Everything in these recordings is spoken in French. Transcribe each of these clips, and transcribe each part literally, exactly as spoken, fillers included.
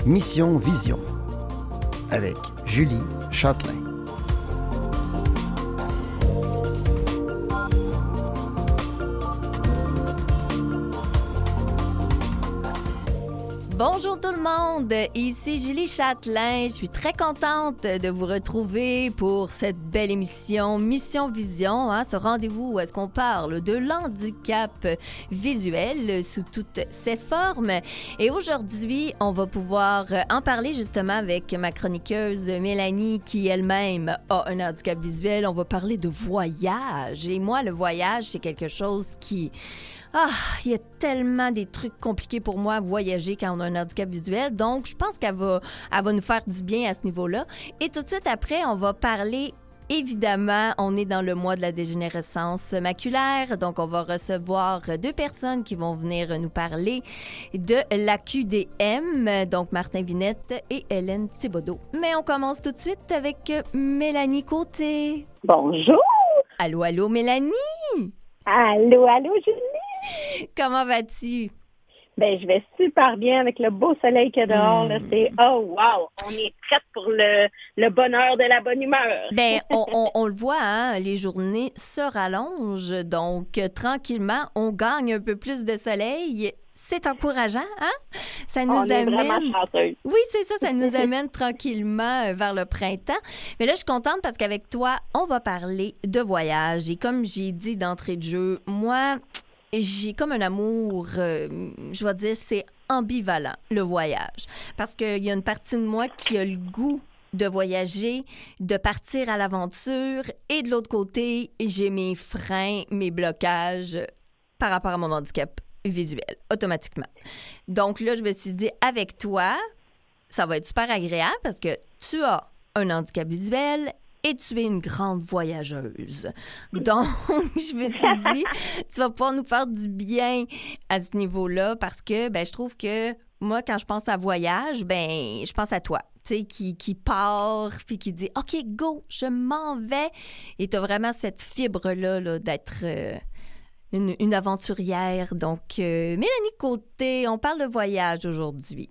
Mission Vision avec Julie Châtelain. Bonjour tout le monde, ici Julie Châtelain. Je suis très contente de vous retrouver pour cette belle émission Mission Vision, hein, ce rendez-vous où est-ce qu'on parle de l'handicap visuel sous toutes ses formes. Et aujourd'hui, on va pouvoir en parler justement avec ma chroniqueuse Mélanie qui elle-même a un handicap visuel. On va parler de voyage. Et moi, le voyage, c'est quelque chose qui... Ah, il y a tellement des trucs compliqués pour moi à voyager quand on a un handicap visuel. Donc, je pense qu'elle va, elle va nous faire du bien à ce niveau-là. Et tout de suite après, on va parler, évidemment, on est dans le mois de la dégénérescence maculaire. Donc, on va recevoir deux personnes qui vont venir nous parler de la Q D M, donc Martin Vinette et Hélène Thibodeau. Mais on commence tout de suite avec Mélanie Côté. Bonjour! Allô, allô, Mélanie! Allô, allô, Julie! Comment vas-tu? Ben, je vais super bien avec le beau soleil qu'il y a dehors. Mm. Là, c'est oh wow, on est prête pour le, le bonheur de la bonne humeur. Ben, on, on, on le voit, hein, les journées se rallongent, donc euh, tranquillement, on gagne un peu plus de soleil. C'est encourageant, hein? Ça nous on amène. est vraiment chanceux. Oui, c'est ça, ça nous amène tranquillement euh, vers le printemps. Mais là, je suis contente parce qu'avec toi, on va parler de voyage. Et comme j'ai dit d'entrée de jeu, moi, j'ai comme un amour, euh, je vais dire, c'est ambivalent, le voyage. Parce qu'il y a une partie de moi qui a le goût de voyager, de partir à l'aventure. Et de l'autre côté, j'ai mes freins, mes blocages par rapport à mon handicap visuel, automatiquement. Donc là, je me suis dit, avec toi, ça va être super agréable parce que tu as un handicap visuel et tu es une grande voyageuse. Donc, je me suis dit, tu vas pouvoir nous faire du bien à ce niveau-là parce que ben, je trouve que moi, quand je pense à voyage, ben je pense à toi. Tu sais, qui, qui part, puis qui dit « OK, go, je m'en vais ». Et tu as vraiment cette fibre-là là, d'être euh, une, une aventurière. Donc, euh, Mélanie Côté, on parle de voyage aujourd'hui.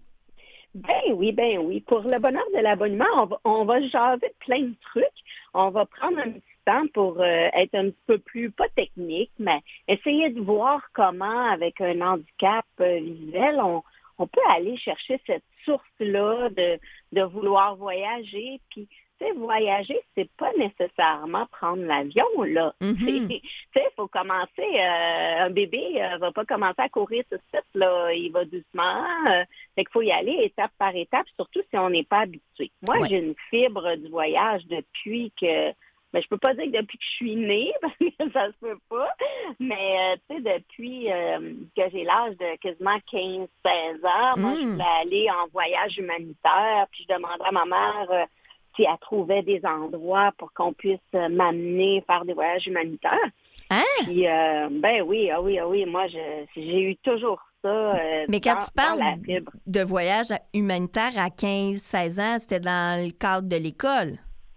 Ben oui, ben oui. Pour le bonheur de l'abonnement, on va, on va jaser de plein de trucs. On va prendre un petit temps pour euh, être un petit peu plus, pas technique, mais essayer de voir comment, avec un handicap euh, visuel, on, on peut aller chercher cette source-là de, de vouloir voyager. Puis, tu sais, voyager, c'est pas nécessairement prendre l'avion, là. Mm-hmm. Tu sais, il faut commencer, euh, un bébé euh, va pas commencer à courir tout de suite, là. Il va doucement. Euh, fait qu'il faut y aller étape par étape, surtout si on n'est pas habitué. Moi, Ouais. j'ai une fibre du voyage depuis que, ben, je peux pas dire que depuis que je suis née, parce que ça se peut pas, mais, euh, tu sais, depuis euh, que j'ai l'âge de quasiment quinze seize ans, moi, Mm. je voulais aller en voyage humanitaire, puis je demandais à ma mère... Euh, si elle trouvait des endroits pour qu'on puisse euh, m'amener faire des voyages humanitaires. Hein? Puis, euh, ben oui, ah oui, ah oui, moi, je, j'ai eu toujours ça. Euh, Mais quand dans, tu parles dans la fibre. de voyage humanitaire à quinze seize ans, c'était dans le cadre de l'école?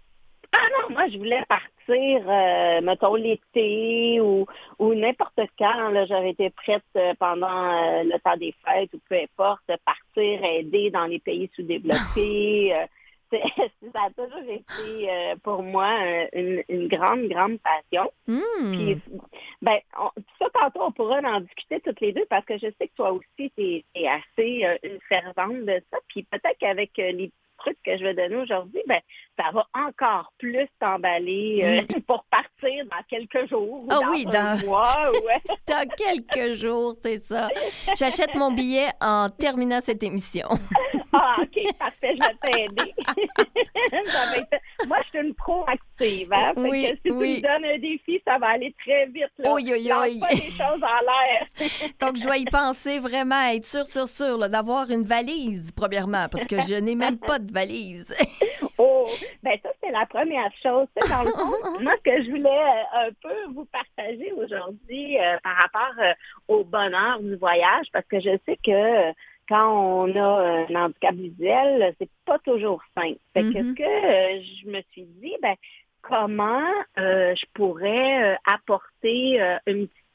Ah non, moi, je voulais partir, euh, mettons, l'été ou, ou n'importe quand. Là, j'aurais été prête euh, pendant euh, le temps des fêtes ou peu importe, partir, aider dans les pays sous-développés. euh, C'est, ça a toujours été euh, pour moi euh, une, une grande, grande passion. Mm. Puis, ben, on, ça, tantôt, on pourra en discuter toutes les deux parce que je sais que toi aussi, tu es assez euh, une fervente de ça. Puis peut-être qu'avec euh, les trucs que je vais donner aujourd'hui, ben, ça va encore plus t'emballer euh, mm. pour partir dans quelques jours ou oh dans oui, un dans... mois. Ouais. dans quelques jours, c'est ça. J'achète mon billet en terminant cette émission. Ah, OK, parfait, je vais t'aider. Ça va être... Moi, je suis une proactive, hein? Fait Oui, que si oui. tu me donnes un défi, ça va aller très vite, là. Oui, oui, oui. Lance pas des choses en l'air. Donc, je dois y penser vraiment, être sûre, sûre, sûre, là, d'avoir une valise, premièrement, parce que je n'ai même pas de valise. Oh, ben ça, c'est la première chose. Tu sais, dans le fond, moi, ce que je voulais euh, un peu vous partager aujourd'hui euh, par rapport euh, au bonheur du voyage, parce que je sais que euh, quand on a un handicap visuel, c'est pas toujours simple. Fait que Mm-hmm. ce que euh, je me suis dit, ben comment euh, je pourrais euh, apporter euh, une petite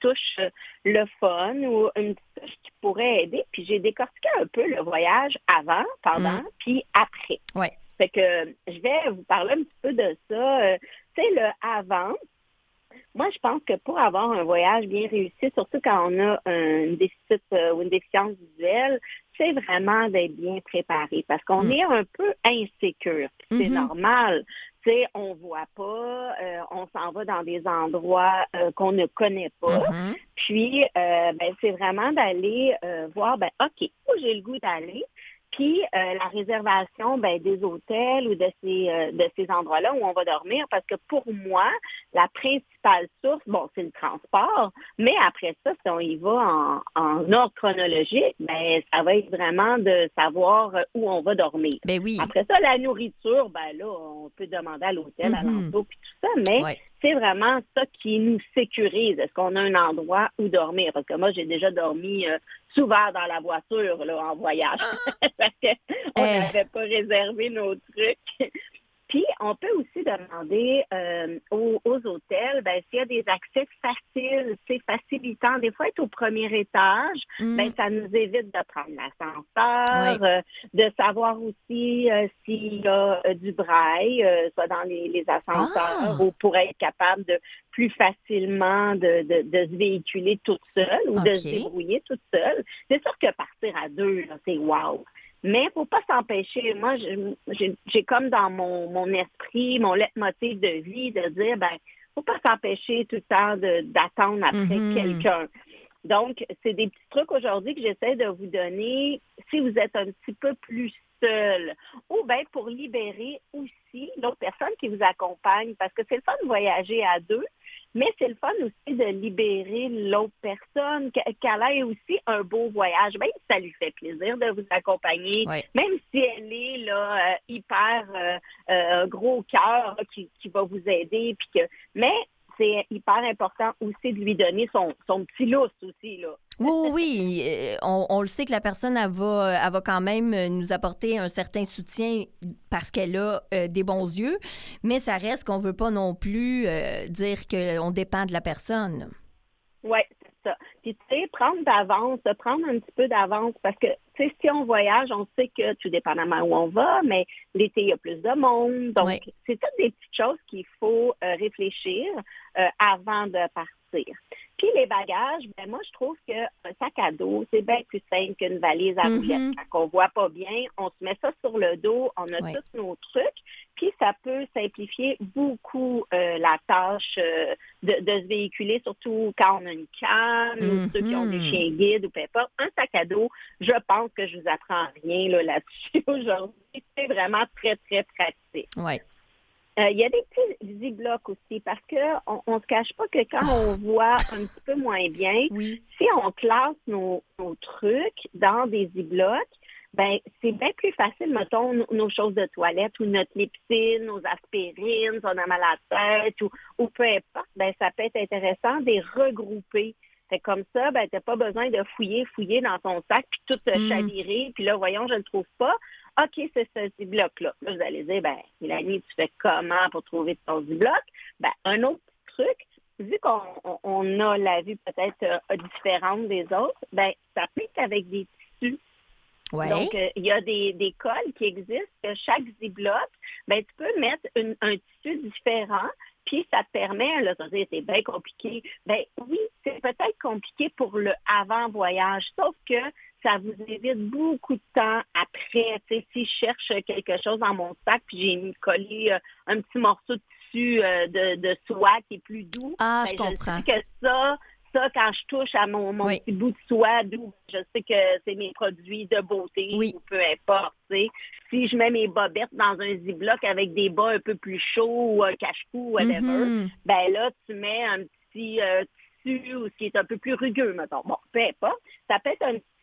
touche euh, le fun ou une petite touche qui pourrait aider. Puis j'ai décortiqué un peu le voyage avant, pendant, Mm. puis après. Ouais. Fait que euh, je vais vous parler un petit peu de ça. Euh, tu sais, le avant, moi, je pense que pour avoir un voyage bien réussi, surtout quand on a un déficit euh, ou une déficience visuelle, c'est vraiment d'être bien préparé parce qu'on Mm. est un peu insécure. Puis c'est Mhm. normal. Tu sais, on voit pas, euh, on s'en va dans des endroits euh, qu'on ne connaît pas. Mhm. Puis, euh, ben, c'est vraiment d'aller euh, voir, ben, OK, où j'ai le goût d'aller. Puis euh, la réservation ben, des hôtels ou de ces euh, de ces endroits-là où on va dormir, parce que pour moi, la principale source, bon, c'est le transport, mais après ça, si on y va en, en ordre chronologique, ben ça va être vraiment de savoir où on va dormir. Ben oui. Après ça, la nourriture, ben là, on peut demander à l'hôtel, à Mhm. l'entour, puis tout ça, mais Ouais. c'est vraiment ça qui nous sécurise. Est-ce qu'on a un endroit où dormir? Parce que moi, j'ai déjà dormi euh, souvent dans la voiture là, en voyage parce qu'on Eh. n'avait pas réservé nos trucs. Puis, on peut aussi demander euh, aux, aux hôtels, ben, s'il y a des accès faciles, c'est facilitant. Des fois, être au premier étage, Mm. ben, ça nous évite de prendre l'ascenseur, Oui. euh, de savoir aussi euh, s'il y a euh, du braille, euh, soit dans les, les ascenseurs, Ah! ou pour être capable de plus facilement de, de, de se véhiculer toute seule ou de OK. se débrouiller toute seule. C'est sûr que partir à deux, là, c'est wow. Mais faut pas s'empêcher. Moi, je- j'ai j'ai comme dans mon, mon esprit, mon leitmotiv de vie, de dire, ben, faut pas s'empêcher tout le temps de- d'attendre après Mhm. quelqu'un. Donc, c'est des petits trucs aujourd'hui que j'essaie de vous donner si vous êtes un petit peu plus seul. Ou bien pour libérer aussi l'autre personne qui vous accompagne. Parce que c'est le fun de voyager à deux, mais c'est le fun aussi de libérer l'autre personne, que- qu'elle ait aussi un beau voyage. Même si ça lui fait plaisir de vous accompagner, Ouais. même si elle est là euh, hyper euh, euh, gros cœur là, qui, qui va vous aider, puis que, mais c'est hyper important aussi de lui donner son, son petit lousse aussi, là. Oui, oui, oui. Euh, On, on le sait que la personne, elle va, elle va quand même euh, nous apporter un certain soutien parce qu'elle a euh, des bons yeux, mais ça reste qu'on veut pas non plus euh, dire qu'on dépend de la personne. Oui, c'est ça. Puis, tu sais, prendre d'avance, de prendre un petit peu d'avance, parce que, tu sais, si on voyage, on sait que, tout dépendamment où on va, mais l'été, il y a plus de monde. Donc, Ouais. c'est toutes des petites choses qu'il faut euh, réfléchir euh, avant de partir. Puis, les bagages, ben moi, je trouve qu'un sac à dos, c'est bien plus simple qu'une valise à roulettes. Mhm. Quand on voit pas bien, on se met ça sur le dos, on a Ouais. tous nos trucs, puis ça peut simplifier beaucoup euh, la tâche euh, de, de se véhiculer, surtout quand on a une canne ou ceux qui ont des Mhm. chiens guides ou peu importe. Un sac à dos, je pense que je vous apprends rien là, là-dessus aujourd'hui. C'est vraiment très, très pratique. Ouais. Euh, Il y a des petits ziplocs aussi parce que on, on se cache pas que quand on voit un petit peu moins bien, Oui. si on classe nos, nos trucs dans des ziplocs, ben c'est bien plus facile, mettons, nos, nos choses de toilette ou notre lipsine, nos aspirines, si on a mal à la tête ou, ou peu importe, ben ça peut être intéressant de les regrouper. Fait que comme ça, ben t'as pas besoin de fouiller, fouiller dans ton sac puis tout te Mm. chavirer, puis là, voyons, je le trouve pas. OK, c'est ce ziploc-là. Là, vous allez dire, ben, Mélanie, tu fais comment pour trouver ton ziploc? Ben, un autre truc, vu qu'on on, on a la vue peut-être euh, différente des autres, ben, ça peut être avec des tissus. Ouais. Donc, euh, il y a des, des cols qui existent, que chaque ziploc, ben, tu peux mettre une- un tissu différent, puis ça te permet, là, ça veut dire, c'est bien compliqué. Ben oui, c'est peut-être compliqué pour le avant-voyage, sauf que ça vous évite beaucoup de temps après. Tu sais, si je cherche quelque chose dans mon sac, puis j'ai mis collé euh, un petit morceau de tissu euh, de, de soie qui est plus doux, Ah, ben, je comprends. sais que ça, ça, quand je touche à mon, mon Oui. petit bout de soie doux, je sais que c'est mes produits de beauté Oui. ou peu importe. Tu sais. Si je mets mes bobettes dans un ziploc avec des bas un peu plus chauds ou un cache-cou, whatever, Mhm. ben là, tu mets un petit euh, tissu ou ce qui est un peu plus rugueux, mettons. Bon, peu importe. Ça peut être un petit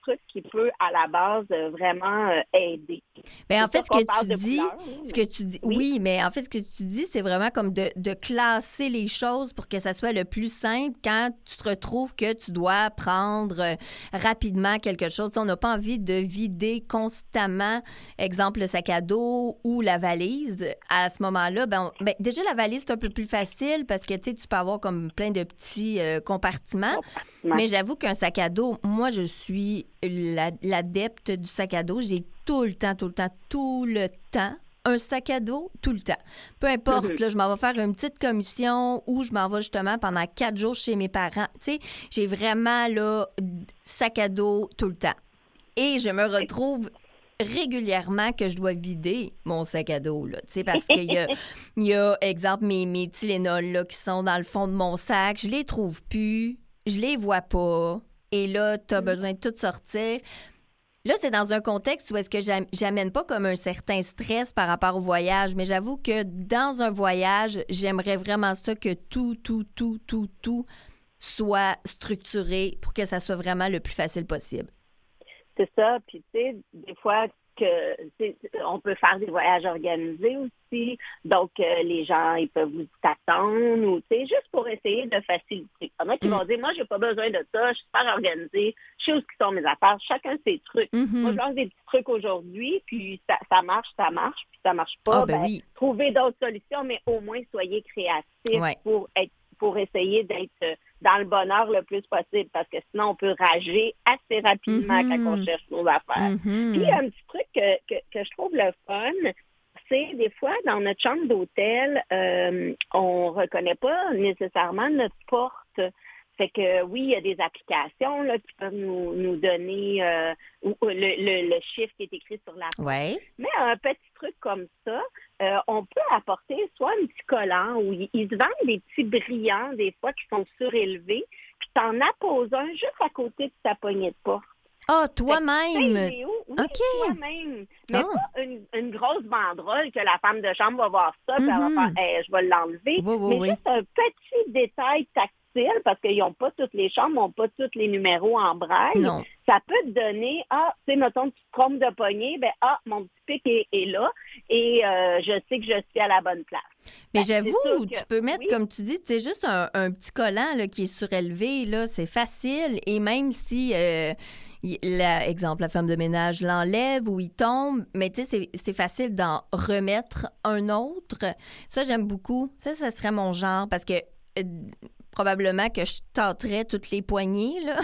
truc qui peut, à la base, euh, vraiment euh, aider. Bien, en fait, ce que tu dis, couleurs, ce que tu dis, oui. Oui. mais en fait, ce que tu dis, c'est vraiment comme de, de classer les choses pour que ça soit le plus simple quand tu te retrouves que tu dois prendre euh, rapidement quelque chose. On n'a pas envie de vider constamment, exemple, le sac à dos ou la valise. À ce moment-là, ben, on- ben, déjà, la valise, c'est un peu plus facile parce que, tu sais, tu peux avoir comme plein de petits euh, compartiments. Compartiments. Mais j'avoue qu'un sac à dos, moi, je suis la- l'adepte du sac à dos. J'ai tout le temps, tout le temps, tout le temps un sac à dos, tout le temps. Peu importe, Mhm. là, je m'en vais faire une petite commission ou je m'en vais justement pendant quatre jours chez mes parents. Tu sais, j'ai vraiment, là, sac à dos tout le temps. Et je me retrouve régulièrement que je dois vider mon sac à dos, là, tu sais, parce qu'il y a, il y a, exemple, mes, mes Tylenol, là, qui sont dans le fond de mon sac, je les trouve plus, je les vois pas, et là, t'as besoin de tout sortir. Là, c'est dans un contexte où est-ce que j'am- j'amène pas comme un certain stress par rapport au voyage, mais j'avoue que dans un voyage, j'aimerais vraiment ça que tout, tout, tout, tout, tout soit structuré pour que ça soit vraiment le plus facile possible. C'est ça. Puis, tu sais, des fois, que tu sais, on peut faire des voyages organisés aussi. Donc, euh, les gens, ils peuvent vous t'attendre ou, tu sais, juste pour essayer de faciliter. Il y en a qui Mm. vont dire, moi, j'ai pas besoin de ça, je suis super organisée, je sais où sont mes affaires, chacun ses trucs. Mhm. Moi, je lance des petits trucs aujourd'hui, puis ça, ça marche, ça marche, puis ça marche pas. Ah, ben ben, oui. Trouvez d'autres solutions, mais au moins, soyez créatifs Ouais. pour être pour essayer d'être euh, dans le bonheur le plus possible, parce que sinon, on peut rager assez rapidement Mhm. quand on cherche nos affaires. Mhm. Puis, un petit truc que, que, que je trouve le fun, c'est des fois, dans notre chambre d'hôtel, euh, on reconnaît pas nécessairement notre porte. Fait que oui, il y a des applications là, qui peuvent nous, nous donner euh, ou- le, le, le chiffre qui est écrit sur la porte. Ouais. Mais un petit truc comme ça, euh, on peut apporter soit un petit collant ou ils, ils se vendent des petits brillants des fois qui sont surélevés, puis t'en apposes un juste à côté de ta poignée de porte. Ah, Fait que, toi-même. hey, Léo, oui, OK. toi-même. Mais Ah. pas une, une grosse banderole que la femme de chambre va voir ça, puis elle va Mhm. faire, hey, je vais l'enlever. Oui, oui, mais oui. juste un petit détail tactile, parce qu'ils n'ont pas toutes les chambres, n'ont pas tous les numéros en braille. Non. Ça peut te donner, ah, tu sais, mettons, tu te trompes de poignée, ben ah, mon petit pic est, est là et euh, je sais que je suis à la bonne place. Mais Ben, c'est j'avoue, sûr que- tu peux mettre, oui. comme tu dis, c'est juste un, un petit collant là, qui est surélevé, là, c'est facile. Et même si, euh, il- la, exemple, la femme de ménage l'enlève ou il tombe, mais tu sais, c'est- c'est facile d'en remettre un autre. Ça, j'aime beaucoup. Ça, ça serait mon genre parce que euh, probablement que je tâterais toutes les poignées, là.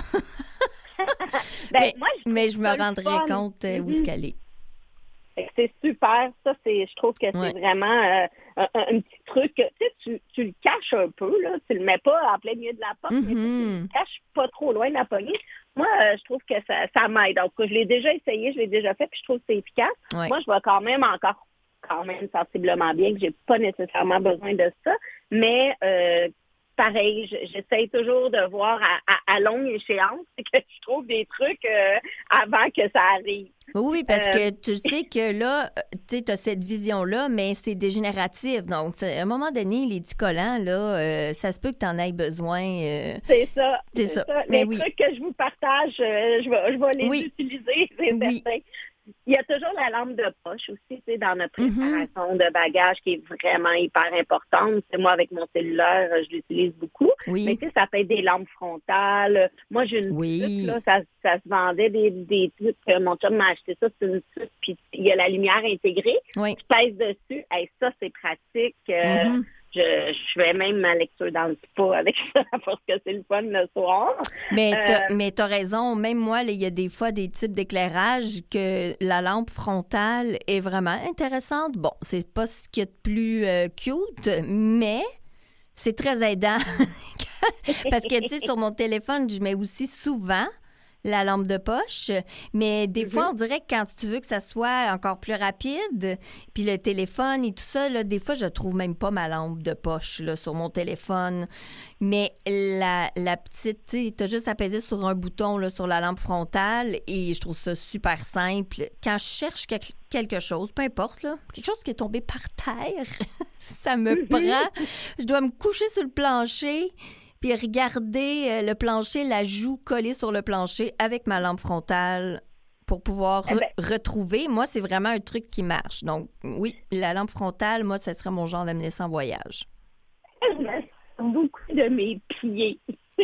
Ben, mais, moi, je mais trouve je me ça le rendrais fun. compte euh, où Mhm. est-ce qu'elle est. Fait que c'est super. Ça, c'est, je trouve que c'est Ouais. vraiment euh, un, un- un petit truc. Tu sais, tu, tu le caches un peu, là. Tu le mets pas en plein milieu de la porte, mais tu Mhm. le caches pas trop loin de la poignée. Moi, euh, je trouve que ça, ça m'aide. Donc, je l'ai déjà essayé, je l'ai déjà fait, puis je trouve que c'est efficace. Ouais. Moi, je vais quand même encore, quand même sensiblement bien, que j'ai pas nécessairement besoin de ça. Mais, euh, pareil, je- j'essaye toujours de voir à, à, à longue échéance que je trouve des trucs euh, avant que ça arrive. Oui, parce Euh, que tu sais que là, euh, tu sais, as cette vision-là, mais c'est dégénératif. Donc, à un moment donné, les petits collants, là, euh, ça se peut que tu en aies besoin. euh, C'est ça. C'est ça. Mais Les oui. trucs que je vous partage, euh, je vais, je vais les Oui. utiliser, c'est Oui. certain. Il y a toujours la lampe de poche aussi, tu sais, dans notre Mhm. préparation de bagages qui est vraiment hyper importante. C'est moi, avec mon cellulaire, je l'utilise beaucoup. Mais Oui. tu sais, ça peut être des lampes frontales. Moi, j'ai une Oui. tuque, là, ça, ça se vendait des, des trucs. euh, Mon chum m'a acheté ça, c'est une tuque, puis il y a la lumière intégrée. Oui. Tu pèses dessus. Hey, ça, c'est pratique. Euh, Mhm. je, je fais même ma lecture dans le spa avec ça parce que c'est le fun le soir. Mais t'as, Euh, mais t'as raison. Même moi, là, il y a des fois des types d'éclairage que la lampe frontale est vraiment intéressante. Bon, c'est pas ce qu'il y a de plus euh, cute, mais c'est très aidant. Parce que, tu sais, sur mon téléphone, je mets aussi souvent la lampe de poche, mais des Mhm. fois, on dirait que quand tu veux que ça soit encore plus rapide, puis le téléphone et tout ça, là, des fois, je trouve même pas ma lampe de poche là, sur mon téléphone. Mais la, la petite, tu sais, t'as juste à peser sur un bouton là, sur la lampe frontale et je trouve ça super simple. Quand je cherche quel- quelque chose, peu importe, là, quelque chose qui est tombé par terre, ça me Mhm. prend. Je dois me coucher sur le plancher. puis regarder euh, le plancher, la joue collée sur le plancher avec ma lampe frontale pour pouvoir re- Eh ben. retrouver. Moi, c'est vraiment un truc qui marche. Donc, oui, la lampe frontale, moi, ça serait mon genre d'amener ça en voyage. Je me sers beaucoup de mes pieds.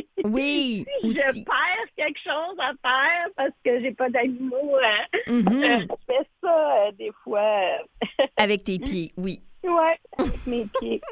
Oui, Si aussi. je perds quelque chose à faire parce que j'ai pas d'animaux, euh, Mhm. euh, je fais ça euh, des fois. euh, Avec tes pieds, oui. Ouais, avec mes pieds.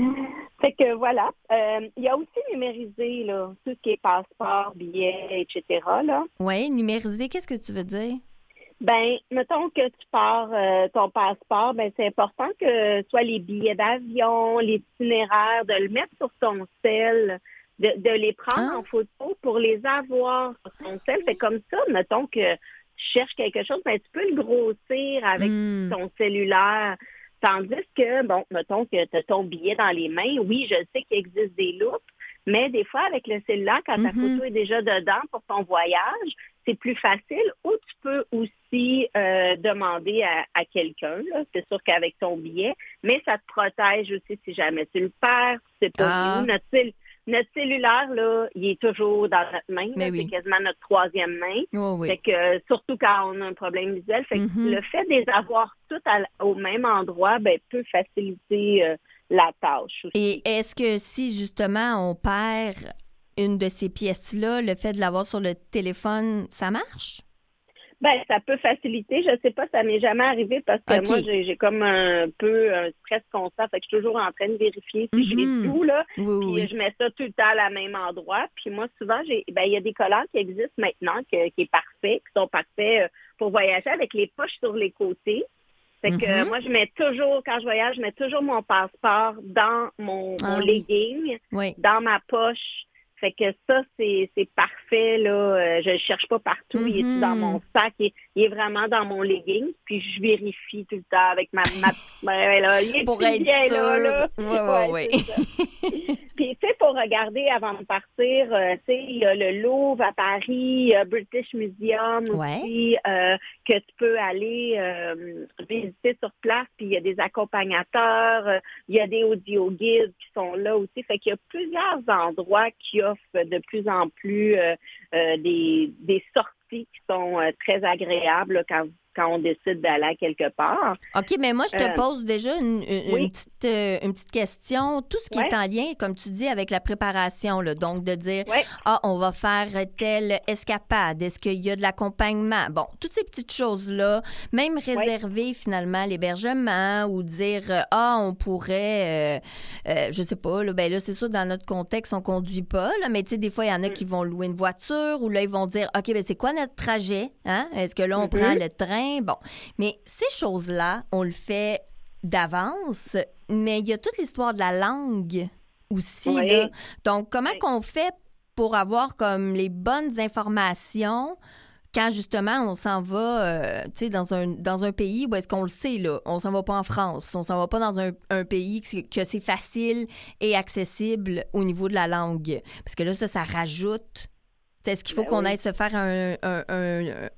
Fait que voilà. Euh, Il y a aussi numérisé là, tout ce qui est passeport, billets, et cetera. Là. Oui, numériser, qu'est-ce que tu veux dire? Ben, mettons que tu pars euh, ton passeport, ben c'est important que soit les billets d'avion, l'itinéraire, de le mettre sur ton cell, de, de les prendre Ah. en photo pour les avoir sur ton cell. Fait comme ça, mettons que tu cherches quelque chose, ben tu peux le grossir avec Mm. ton cellulaire. Tandis que, bon, mettons que tu as ton billet dans les mains, oui, je sais qu'il existe des loupes, mais des fois, avec le cellulaire, quand ta Mhm. photo est déjà dedans pour ton voyage, c'est plus facile. Ou tu peux aussi euh, demander à, à quelqu'un, là. C'est sûr qu'avec ton billet, mais ça te protège aussi si jamais tu le perds, c'est pas Ah. nous. Notre, cell- notre cellulaire, là, il est toujours dans notre main. Mais là. oui. C'est quasiment notre troisième main. Oh, oui. Fait que, euh, surtout quand on a un problème visuel, fait que Mhm. le fait de les avoir toutes à- au même endroit, ben, peut faciliter euh, la tâche aussi. Et est-ce que si justement on perd une de ces pièces-là, le fait de l'avoir sur le téléphone, ça marche? Ben, ça peut faciliter. Je sais pas, ça m'est jamais arrivé parce que OK. moi, j'ai j'ai comme un peu un stress constant. Fait que je suis toujours en train de vérifier si Mhm. j'ai tout, là. Oui, Puis oui. je mets ça tout le temps à la même endroit. Puis moi, souvent, j'ai ben, il y a des collants qui existent maintenant, que- qui est parfait, qui sont parfaits euh, pour voyager avec les poches sur les côtés. Fait que euh, Mhm. moi, je mets toujours, quand je voyage, je mets toujours mon passeport dans mon, mon Ah oui. legging, Oui. dans ma poche. Fait que ça, c'est c'est parfait, là. Euh, je le cherche pas partout. Il est Mhm. dans mon sac. Il, il est vraiment dans mon legging. Puis je vérifie tout le temps avec ma, ma petite main, là. Il est Pour bien, être sûr. là, là. Oui, oui, Ouais, oui. c'est ça. Puis, tu sais, pour regarder avant de partir, euh, tu sais, il y a le Louvre à Paris, il y a British Museum Ouais. aussi, euh, que tu peux aller euh, visiter sur place. Puis, il y a des accompagnateurs, euh, il y a des audio guides qui sont là aussi. Fait qu'il y a plusieurs endroits qui offrent de plus en plus euh, euh, des, des sorties qui sont euh, très agréables là, quand quand on décide d'aller quelque part. OK, mais moi, je te Euh, pose déjà une, une- oui. une petite, euh, une petite question. Tout ce qui Ouais. est en lien, comme tu dis, avec la préparation, là, donc de dire, Ouais. ah, on va faire telle escapade, est-ce qu'il y a de l'accompagnement? Bon, toutes ces petites choses-là, même réserver finalement l'hébergement ou dire, euh, ah, on pourrait, euh, euh, je sais pas, là, ben là, c'est sûr, dans notre contexte, on conduit pas, là, mais tu sais, des fois, il y en a Mm. qui vont louer une voiture ou là, ils vont dire, OK, ben c'est quoi notre trajet? Hein? Est-ce que là, on Mhm. prend le train? Bon, mais ces choses-là, on le fait d'avance, mais il y a toute l'histoire de la langue aussi. Oui. Là. Donc, comment Oui. qu'on fait pour avoir comme les bonnes informations quand justement on s'en va euh, tu sais, dans un, dans un pays où est-ce qu'on le sait, là, on s'en va pas en France, on s'en va pas dans un, un pays que c'est, que c'est facile et accessible au niveau de la langue. Parce que là, ça, ça rajoute. Est-ce qu'il faut Ben qu'on oui. aille se faire un... un, un-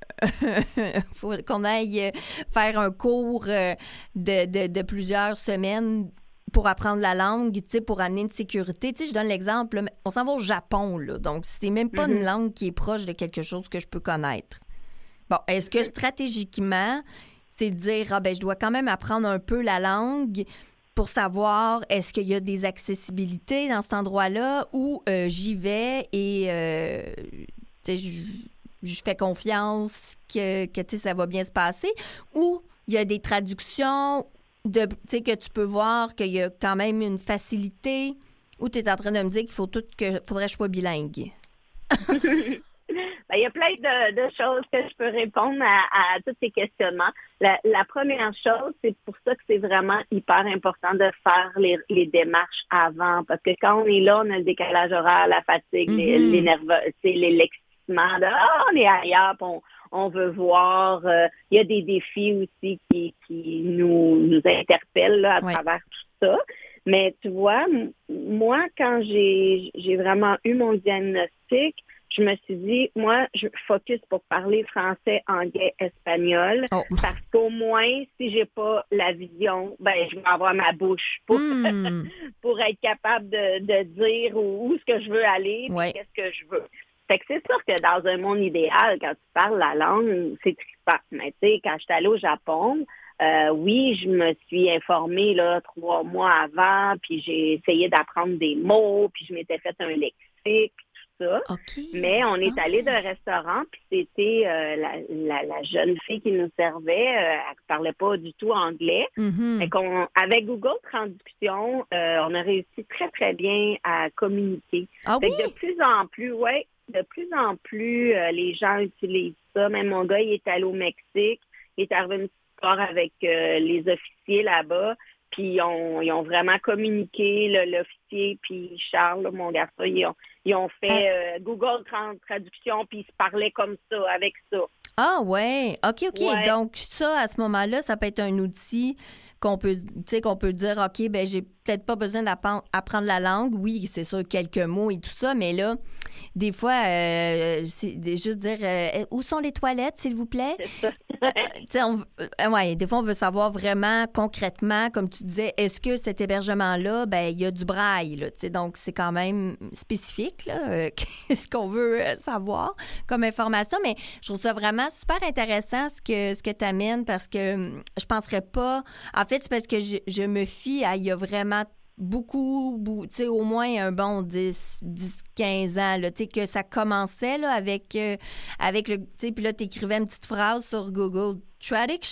un- faut qu'on aille euh, faire un cours euh, de, de, de plusieurs semaines pour apprendre la langue, tu sais, pour amener une sécurité. Tu sais, je donne l'exemple, là, mais on s'en va au Japon, là, donc c'est même pas Mhm. une langue qui est proche de quelque chose que je peux connaître. Bon, est-ce que stratégiquement, c'est de dire, ah ben je dois quand même apprendre un peu la langue pour savoir est-ce qu'il y a des accessibilités dans cet endroit-là ou euh, j'y vais et euh, tu sais, je, je fais confiance que, que tu sais, ça va bien se passer, ou il y a des traductions de, tu sais, que tu peux voir qu'il y a quand même une facilité, ou tu es en train de me dire qu'il faut tout que faudrait que je sois bilingue. Ben, il y a plein de, de choses que je peux répondre à, à tous ces questionnements. La, la première chose, c'est pour ça que c'est vraiment hyper important de faire les, les démarches avant. Parce que quand on est là, on a le décalage horaire, la fatigue, les, Mhm. les nerveux, c'est les l'excitement de ah, on est ailleurs, puis on, on veut voir. Euh, il y a des défis aussi qui, qui nous, nous interpellent là, à Ouais. travers tout ça. Mais tu vois, m- moi, quand j'ai j'ai vraiment eu mon diagnostic, je me suis dit, moi, je focus pour parler français, anglais, espagnol, Oh. parce qu'au moins, si j'ai pas la vision, ben, je vais avoir ma bouche pour, Mm. pour être capable de, de dire où, où est-ce que je veux aller, puis Ouais. qu'est-ce que je veux. Fait que c'est sûr que dans un monde idéal, quand tu parles la langue, c'est trippant. Mais tu sais, quand je suis allée au Japon, euh, oui, je me suis informée là trois mois avant, puis j'ai essayé d'apprendre des mots, puis je m'étais fait un lexique, puis tout ça. OK. Mais on est Ah. allé d'un restaurant, puis c'était euh, la, la, la jeune fille qui nous servait, euh, elle ne parlait pas du tout anglais. Mhm. Fait qu'on, avec Google Traduction, euh, on a réussi très, très bien à communiquer. Ah Fait oui? que de plus en plus, ouais, de plus en plus, euh, les gens utilisent ça. Même mon gars, il est allé au Mexique, il est arrivé une petite histoire avec euh, les officiers là-bas, puis ils ont, ils ont vraiment communiqué, le- l'officier, puis Charles, là, mon garçon, ils ont, ils ont fait euh, Google Tra- Traduction, puis ils se parlaient comme ça, avec ça. Ah ouais. OK, OK. Ouais. Donc ça, à ce moment-là, ça peut être un outil qu'on peut, tu sais, qu'on peut dire, OK, ben j'ai peut-être pas besoin d'apprendre apprendre la langue. Oui, c'est sûr, quelques mots et tout ça, mais là, des fois, euh, c'est de- juste dire, euh, où sont les toilettes, s'il vous plaît? C'est ça. Euh, tu sais, on v- euh, ouais, des fois, on veut savoir vraiment concrètement, comme tu disais, est-ce que cet hébergement-là, ben il y a du braille, là, tu sais, donc c'est quand même spécifique, là, euh, qu'est-ce qu'on veut euh, savoir comme information, mais je trouve ça vraiment super intéressant ce que ce que tu amènes parce que hum, je penserais pas, en fait, c'est parce que je, je me fie à, il y a vraiment beaucoup, bou- tu sais, au moins un bon dix, dix, quinze ans, là, tu sais, que ça commençait, là, avec, euh, avec le, tu sais, puis là, t'écrivais une petite phrase sur Google Traduction,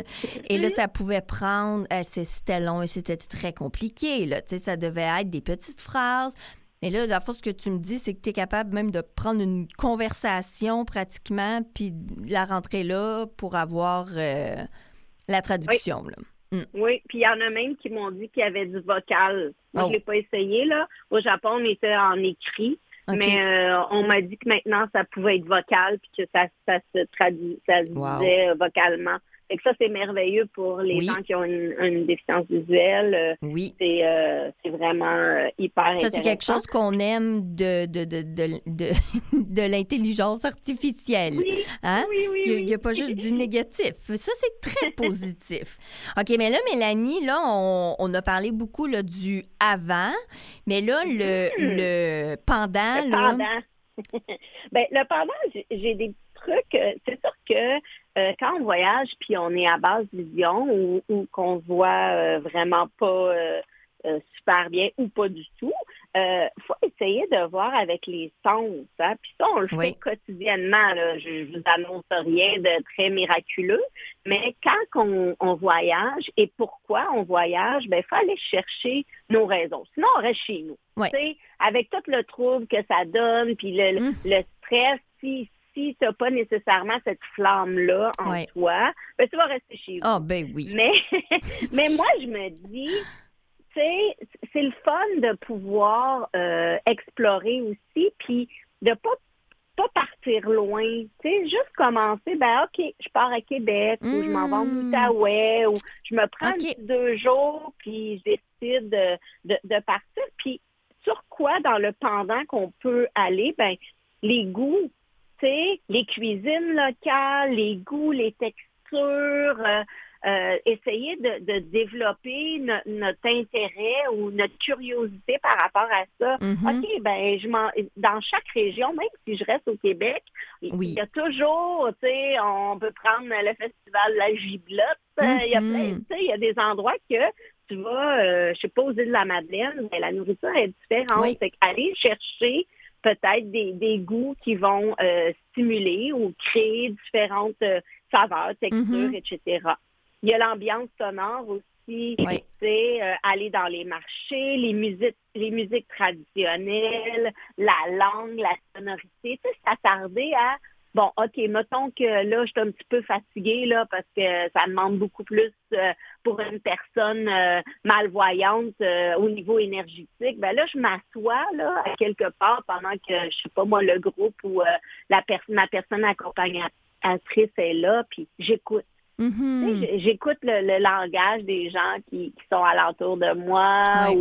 et là, ça pouvait prendre, euh, c'est- c'était long et c'était très compliqué, là, tu sais, ça devait être des petites phrases. Et là, la fois, ce que tu me dis, c'est que tu es capable même de prendre une conversation pratiquement, puis de la rentrer là pour avoir euh, la traduction, là. Oui, puis il y en a même qui m'ont dit qu'il y avait du vocal. Moi, Oh. je l'ai pas essayé, là. Au Japon, on était en écrit, OK. mais euh, on m'a dit que maintenant, ça pouvait être vocal, puis que ça, ça se traduit, ça se Wow. disait euh, vocalement. Fait que ça, c'est merveilleux pour les Oui. gens qui ont une, une déficience visuelle. Euh, Oui. C'est euh, c'est vraiment euh, hyper Ça, intéressant. c'est quelque chose qu'on aime de, de, de, de, de, de l'intelligence artificielle. Oui, Hein? oui, oui, Il n'y a, oui. il y a pas juste du négatif. Ça, c'est très positif. OK, mais là, Mélanie, là, on, on a parlé beaucoup là, du avant, mais là, le, le pendant, Le là... pendant. Ben, le pendant, j'ai j'ai des trucs. euh, C'est sûr que euh, quand on voyage puis on est à basse vision ou, ou qu'on voit euh, vraiment pas euh, euh, super bien ou pas du tout, euh, faut essayer de voir avec les sens. Hein? Puis ça, on le Oui. fait quotidiennement. Là. Je ne vous annonce rien de très miraculeux, mais quand on, on voyage et pourquoi on voyage, ben, il faut aller chercher nos raisons. Sinon, on reste chez nous. Oui. Tu sais, avec tout le trouble que ça donne, puis le, Mm. le stress, si, si tu n'as pas nécessairement cette flamme-là en Ouais. toi, ben, tu vas rester chez vous. Ah, ben oui. Mais, mais moi, je me dis, tu sais, c'est le fun de pouvoir euh, explorer aussi, puis de pas pas partir loin, tu sais, juste commencer, ben OK, je pars à Québec, ou je m'en vais en Mm. Outaouais, ou je me prends OK. un petit deux jours, puis je décide de, de, de partir, puis sur quoi dans le pendant qu'on peut aller, ben les goûts, tu sais, les cuisines locales, les goûts, les textures, euh, euh, essayer de, de développer no- notre intérêt ou notre curiosité par rapport à ça. Mhm. OK, ben je m'en, dans chaque région, même si je reste au Québec, il Oui. y a toujours, tu sais, on peut prendre le festival de la Giblotte, euh, il y a Mhm. plein, tu sais, il y a des endroits que tu vas, euh, je sais pas, aux îles de la Madeleine, mais la nourriture est différente. Oui. Fait qu'aller chercher peut-être des, des goûts qui vont euh, stimuler ou créer différentes euh, saveurs, textures, Mhm. et cetera. Il y a l'ambiance sonore aussi, Oui. tu sais, euh, aller dans les marchés, les musiques, les musiques traditionnelles, la langue, la sonorité, tu sais, s'attarder à, bon, OK, mettons que là, je suis un petit peu fatiguée, là, parce que ça demande beaucoup plus euh, pour une personne euh, malvoyante euh, au niveau énergétique. Ben là, je m'assois, là, à quelque part pendant que, je sais pas moi, le groupe ou euh, la personne, ma personne accompagnatrice est là, puis j'écoute. Mhm. Tu sais, J'écoute le, le langage des gens qui, qui sont alentour de moi Ouais. ou,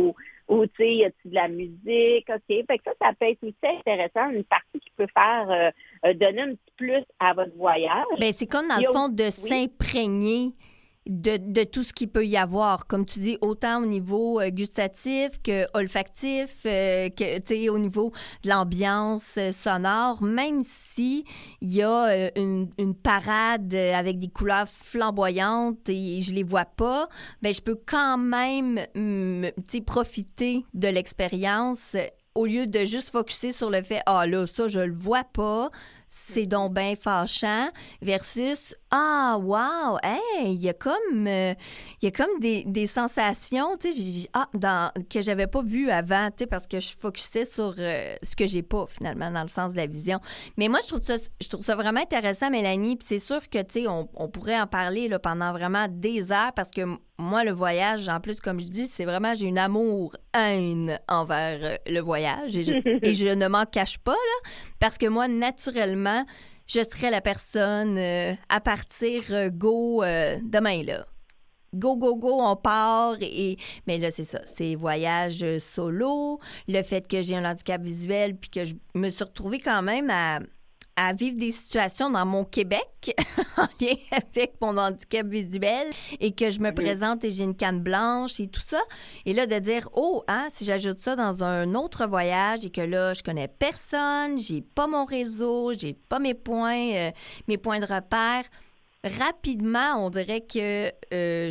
Ou, tu sais, y a-t-il de la musique? OK. Fait que ça, ça peut être aussi intéressant, une partie qui peut faire euh, euh, donner un petit plus à votre voyage. Bien, c'est comme, dans le fond, de oui. s'imprégner de, de tout ce qu'il peut y avoir. Comme tu dis, autant au niveau euh, gustatif que olfactif, euh, que, tu sais, au niveau de l'ambiance euh, sonore, même si il y a euh, une, une parade avec des couleurs flamboyantes et je les vois pas, bien, je peux quand même, mm, tu sais, profiter de l'expérience au lieu de juste focusser sur le fait « Ah là, ça, je le vois pas », c'est donc bien fâchant, versus « Ah, wow, hey, il y a comme, euh, il y a comme des, des sensations, tu sais, ah, dans, que j'avais pas vues avant, tu sais, parce que je focusais sur euh, ce que j'ai pas, finalement, dans le sens de la vision. » Mais moi, je trouve ça, je trouve ça vraiment intéressant, Mélanie, puis c'est sûr que, tu sais, on, on pourrait en parler là, pendant vraiment des heures, parce que moi, le voyage, en plus, comme je dis, c'est vraiment, j'ai une amour-haine envers euh, le voyage, et je, et je ne m'en cache pas, là, parce que moi, naturellement, je serais la personne euh, à partir euh, go euh, demain, là. Go, go, go, on part. Et... Mais là, c'est ça. C'est voyage solo, le fait que j'ai un handicap visuel, puis que je me suis retrouvée quand même à... à vivre des situations dans mon Québec en lien avec mon handicap visuel et que je me présente et j'ai une canne blanche et tout ça. Et là, de dire, oh, hein, si j'ajoute ça dans un autre voyage et que là, je connais personne, j'ai pas mon réseau, j'ai pas mes points, euh, mes points de repère, rapidement, on dirait que euh,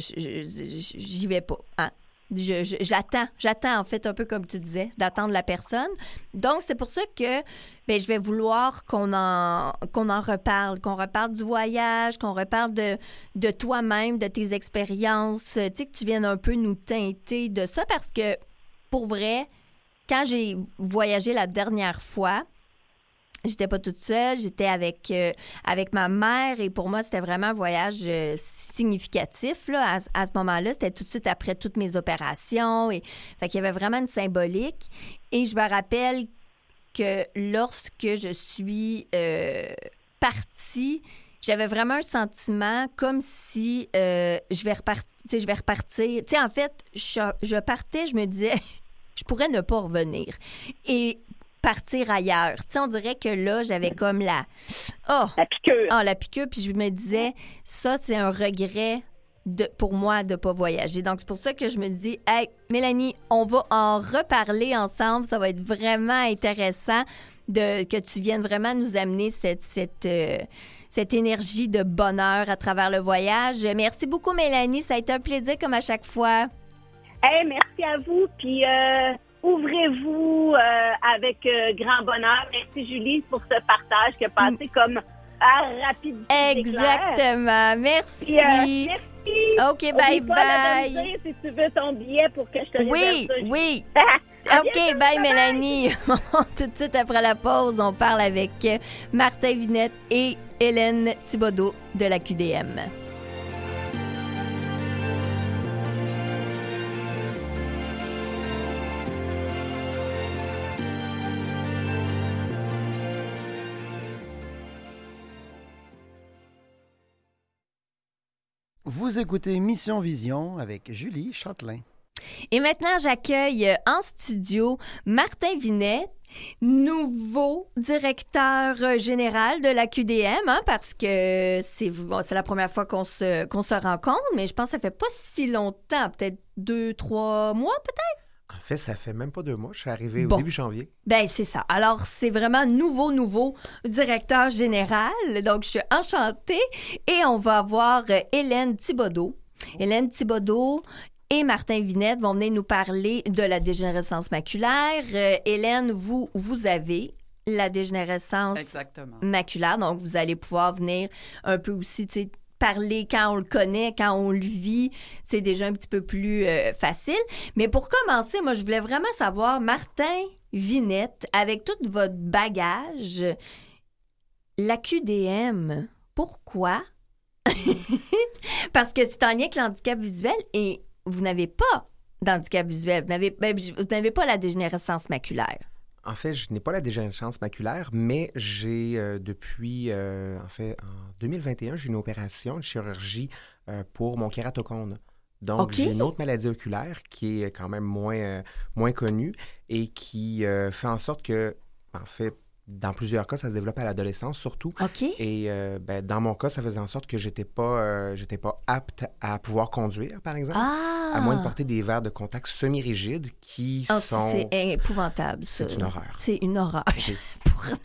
j'y vais pas, hein. Je, je, j'attends, j'attends en fait un peu comme tu disais, d'attendre la personne. Donc, c'est pour ça que bien, je vais vouloir qu'on en, qu'on en reparle, qu'on reparle du voyage, qu'on reparle de, de toi-même, de tes expériences, tu sais, que tu viennes un peu nous teinter de ça parce que, pour vrai, quand j'ai voyagé la dernière fois, j'étais pas toute seule, j'étais avec, euh, avec ma mère et pour moi, c'était vraiment un voyage euh, significatif là, à, à ce moment-là. C'était tout de suite après toutes mes opérations. Et, fait qu'il y avait vraiment une symbolique. Et je me rappelle que lorsque je suis euh, partie, j'avais vraiment un sentiment comme si euh, je vais repartir. Je vais repartir. Tu sais, en fait, je, je partais, je me disais, je pourrais ne pas revenir. Et partir ailleurs. Tu sais, on dirait que là, j'avais comme la... Oh! La piqûre. Ah, la piqûre. Puis je me disais, ça, c'est un regret de, pour moi de ne pas voyager. Donc, c'est pour ça que je me dis, hey, Mélanie, on va en reparler ensemble. Ça va être vraiment intéressant de, que tu viennes vraiment nous amener cette, cette, euh, cette énergie de bonheur à travers le voyage. Merci beaucoup, Mélanie. Ça a été un plaisir comme à chaque fois. Hey, merci à vous. Puis... Euh... ouvrez-vous euh, avec euh, grand bonheur. Merci, Julie, pour ce partage qui a passé mm. comme à rapidité. Exactement. Merci. Puis, euh, merci. OK, bye bye. Pas si tu veux ton billet pour que je te Oui, réserve ça. oui. OK, bye, Mélanie. Tout de suite après la pause, on parle avec Martin Vinette et Hélène Thibodeau de la Q D M. Vous écoutez Mission Vision avec Julie Châtelain. Et maintenant, j'accueille en studio Martin Vinette, nouveau directeur général de la Q D M, hein, parce que c'est, bon, c'est la première fois qu'on se, qu'on se rencontre, mais je pense que ça fait pas si longtemps, peut-être deux, trois mois peut-être? En fait, ça fait même pas deux mois. Je suis arrivée au bon. début janvier. Bien, c'est ça. Alors, c'est vraiment nouveau, nouveau directeur général. Donc, je suis enchantée. Et on va avoir Hélène Thibodeau. Hélène Thibodeau et Martin Vinette vont venir nous parler de la dégénérescence maculaire. Euh, Hélène, vous, vous avez la dégénérescence Exactement. maculaire. Donc, vous allez pouvoir venir un peu aussi, tu sais, parler quand on le connaît, quand on le vit, c'est déjà un petit peu plus euh, facile. Mais pour commencer, moi, je voulais vraiment savoir, Martin Vinette, avec tout votre bagage, la Q D M, pourquoi? Parce que c'est en lien avec l'handicap visuel et vous n'avez pas d'handicap visuel, vous n'avez, ben, vous n'avez pas la dégénérescence maculaire. En fait, je n'ai pas la dégénérescence maculaire, mais j'ai euh, depuis, euh, en fait, en deux mille vingt et un, j'ai eu une opération, une chirurgie euh, pour mon kératocone. Donc, OK. j'ai une autre maladie oculaire qui est quand même moins, euh, moins connue et qui euh, fait en sorte que, en fait, dans plusieurs cas, ça se développe à l'adolescence surtout. OK. Et euh, ben, dans mon cas, ça faisait en sorte que j'étais pas, euh, j'étais pas apte à pouvoir conduire, par exemple, Ah! à moins de porter des verres de contact semi-rigides qui Ah, sont... c'est épouvantable, ça. C'est une horreur. C'est une horreur. OK. Pour un enfant.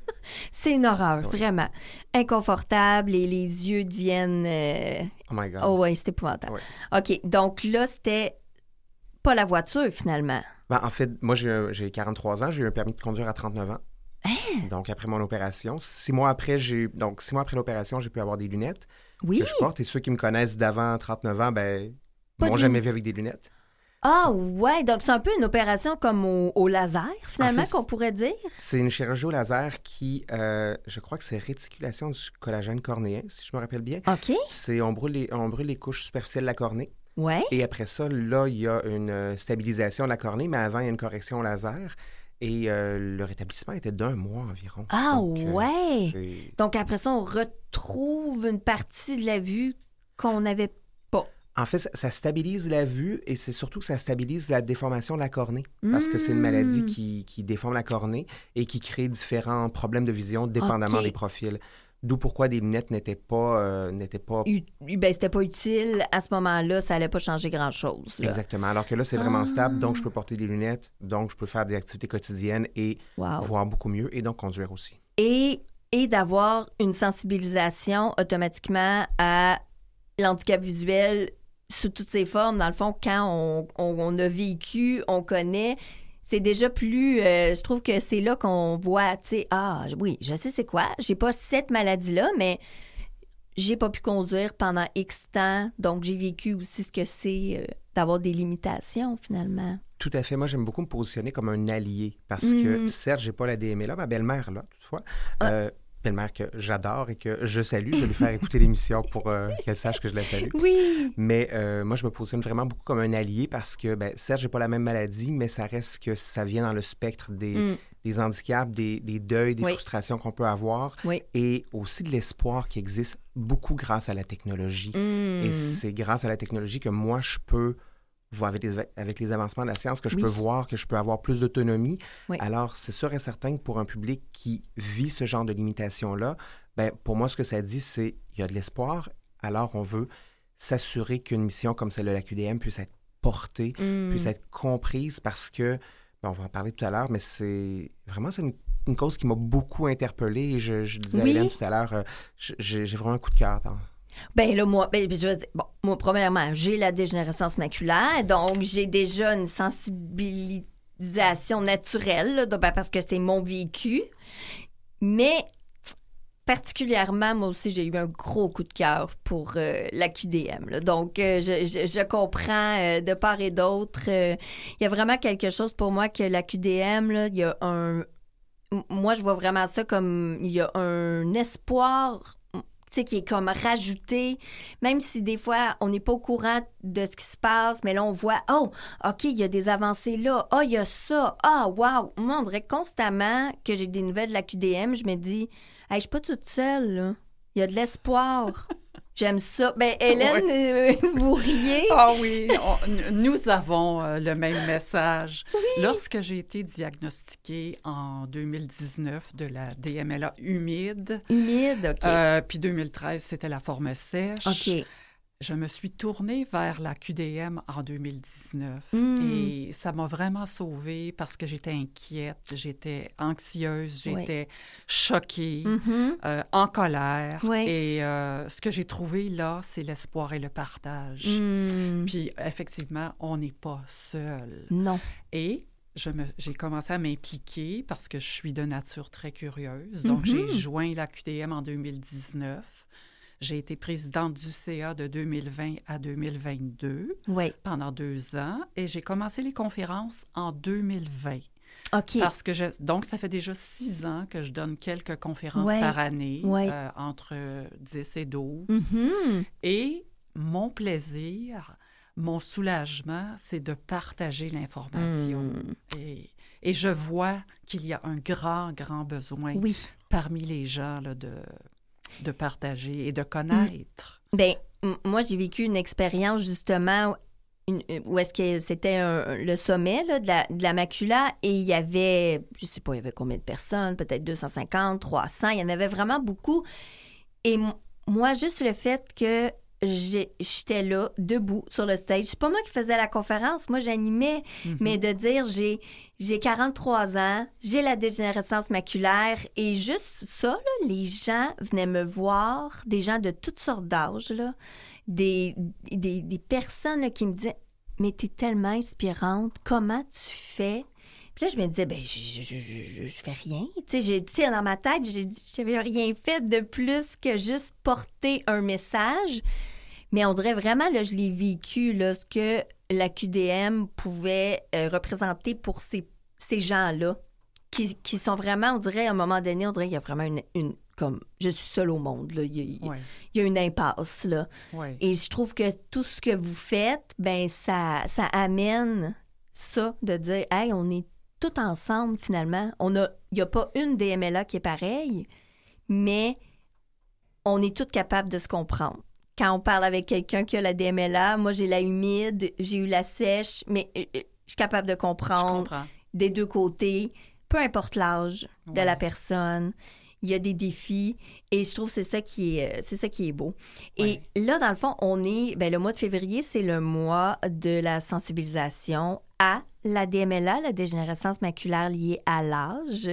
C'est une horreur, Oui. vraiment. Inconfortable et les yeux deviennent... euh, Oh my God. Oh oui, c'est épouvantable. Oui. OK, donc là, c'était pas la voiture, finalement. Ben, en fait, moi, j'ai, j'ai quarante-trois ans, j'ai eu un permis de conduire à trente-neuf ans. Donc, après mon opération. Six mois après, j'ai donc six mois après l'opération, j'ai pu avoir des lunettes Oui? que je porte. Et ceux qui me connaissent d'avant trente-neuf ans, ben, Pas m'ont de jamais lun- vu avec des lunettes. Ah ouais, donc c'est un peu une opération comme au, au laser, finalement, En fait, qu'on pourrait dire. C'est une chirurgie au laser qui, euh, je crois que c'est réticulation du collagène cornéen, si je me rappelle bien. OK, C'est on brûle les, on brûle les couches superficielles de la cornée. ouais. Et après ça, là, il y a une euh, stabilisation de la cornée, mais avant, il y a une correction au laser. Et euh, le rétablissement était d'un mois environ. Ah Donc, euh, ouais! c'est- Donc après ça, on retrouve une partie de la vue qu'on n'avait pas. En fait, ça, ça stabilise la vue et c'est surtout que ça stabilise la déformation de la cornée. Parce que c'est une maladie Mm. qui, qui déforme la cornée et qui crée différents problèmes de vision dépendamment OK. des profils. D'où pourquoi des lunettes n'étaient pas... euh, n'étaient pas... U- Ben, c'était pas utile. À ce moment-là, ça allait pas changer grand-chose. là. Exactement. Alors que là, c'est vraiment Ah. stable, donc je peux porter des lunettes, donc je peux faire des activités quotidiennes et Wow. voir beaucoup mieux et donc conduire aussi. Et, et d'avoir une sensibilisation automatiquement à l'handicap visuel sous toutes ses formes. Dans le fond, quand on, on- on a vécu, on connaît, c'est déjà plus... euh, je trouve que c'est là qu'on voit, tu sais, ah oui, je sais c'est quoi. J'ai pas cette maladie-là, mais j'ai pas pu conduire pendant X temps. Donc, j'ai vécu aussi ce que c'est euh, d'avoir des limitations, finalement. Tout à fait. Moi, j'aime beaucoup me positionner comme un allié parce Mm. que, certes, j'ai pas la D M L A, ma belle-mère, là, toutefois. Ah. Euh, belle-mère que j'adore et que je salue. Je vais lui faire écouter l'émission pour euh, qu'elle sache que je la salue. Oui! Mais euh, moi, je me positionne vraiment beaucoup comme un allié parce que, ben, certes, j'ai pas la même maladie, mais ça reste que ça vient dans le spectre des, Mm. des handicaps, des, des deuils, des Oui. frustrations qu'on peut avoir Oui. et aussi de l'espoir qui existe beaucoup grâce à la technologie. Mm. Et c'est grâce à la technologie que moi, je peux voir avec les, avec les avancements de la science, que je Oui. peux voir que je peux avoir plus d'autonomie. Oui. Alors, c'est sûr et certain que pour un public qui vit ce genre de limitation-là, ben, pour moi, ce que ça dit, c'est qu'il y a de l'espoir. Alors, on veut s'assurer qu'une mission comme celle de la Q D M puisse être portée, Mm. puisse être comprise parce que, ben, on va en parler tout à l'heure, mais c'est vraiment c'est une, une cause qui m'a beaucoup interpellé. Et je, je disais Oui. à Hélène tout à l'heure, euh, j'ai j'ai vraiment un coup de cœur dans... Ben là, moi, ben, je veux dire, bon, moi, premièrement, j'ai la dégénérescence maculaire, donc j'ai déjà une sensibilisation naturelle, là, ben, parce que c'est mon vécu. Mais particulièrement, moi aussi, j'ai eu un gros coup de cœur pour euh, la Q D M. Là. Donc, euh, je, je, je comprends euh, de part et d'autre. euh, Il y a vraiment quelque chose pour moi que la Q D M, là, il y a un... m- Moi, je vois vraiment ça comme... Il y a un espoir, tu sais, qui est comme rajouté, même si des fois, on n'est pas au courant de ce qui se passe, mais là, on voit, oh, OK, il y a des avancées là, oh, il y a ça, ah, wow. Moi, on dirait constamment que j'ai des nouvelles de la Q D M, je me dis, hey, je suis pas toute seule, là. Il y a de l'espoir. J'aime ça. Ben, Hélène, euh, vous riez. Ah oui, on- nous avons euh, le même message. Lorsque j'ai été diagnostiquée en deux mille dix-neuf de la D M L A humide, Humide, OK. euh, puis deux mille treize, c'était la forme sèche. OK. Je me suis tournée vers la Q D M en deux mille dix-neuf Mm. et ça m'a vraiment sauvée parce que j'étais inquiète, j'étais anxieuse, Oui. j'étais choquée, Mhm. euh, en colère. Oui. Et euh, ce que j'ai trouvé là, c'est l'espoir et le partage. Mm. Puis effectivement, on n'est pas seul. Non. Et je me, j'ai commencé à m'impliquer parce que je suis de nature très curieuse. Donc, Mhm. j'ai joint la Q D M en deux mille dix-neuf. J'ai été présidente du C A de deux mille vingt à deux mille vingt-deux Oui. pendant deux ans et j'ai commencé les conférences en deux mille vingt. OK. Parce que je, donc, ça fait déjà six ans que je donne quelques conférences Ouais. par année, Ouais. euh, entre dix et douze. Mhm. Et mon plaisir, mon soulagement, c'est de partager l'information. Mm. Et, et je vois qu'il y a un grand, grand besoin Oui. parmi les gens là, de, de partager et de connaître. Ben, m- moi, j'ai vécu une expérience, justement, une- où est-ce que c'était un- le sommet là, de, la, de la macula et il y avait, je sais pas, il y avait combien de personnes, peut-être deux cent cinquante, trois cents, il y en avait vraiment beaucoup. Et m- moi, juste le fait que j'ai- j'étais là, debout, sur le stage, c'est pas moi qui faisais la conférence, moi j'animais, Mhm. mais de dire j'ai, j'ai quarante-trois ans, j'ai la dégénérescence maculaire et juste ça, là, les gens venaient me voir, des gens de toutes sortes d'âges, là, des, des, des personnes là, qui me disaient « Mais t'es tellement inspirante, comment tu fais? » Puis là, je me disais, ben, je, je, je, je, je fais rien. Tu sais, j'ai- tu sais, dans ma tête, j'ai dit, j'avais rien fait de plus que juste porter un message. Mais on dirait vraiment, là, je l'ai vécu, là, ce que la Q D M pouvait euh, représenter pour ces, ces gens-là, qui, qui sont vraiment, on dirait, à un moment donné, on dirait qu'il y a vraiment une, une comme, je suis seule au monde, là. Il y a, Ouais, il y a une impasse, là. ouais. Et je trouve que tout ce que vous faites, ben ça, ça amène ça, de dire, hey, on est tous ensemble, finalement. On a, il n'y a pas une D M L A qui est pareille, mais on est tous capables de se comprendre. Quand on parle avec quelqu'un qui a la D M L A, moi, j'ai la humide, j'ai eu la sèche, mais euh, euh, je suis capable de Je comprendre comprends. des deux côtés, peu importe l'âge de Ouais. la personne. Il y a des défis et je trouve que c'est ça qui est, c'est ça qui est beau. Ouais. Et là, dans le fond, on est, ben, le mois de février, c'est le mois de la sensibilisation à la D M L A, la dégénérescence maculaire liée à l'âge.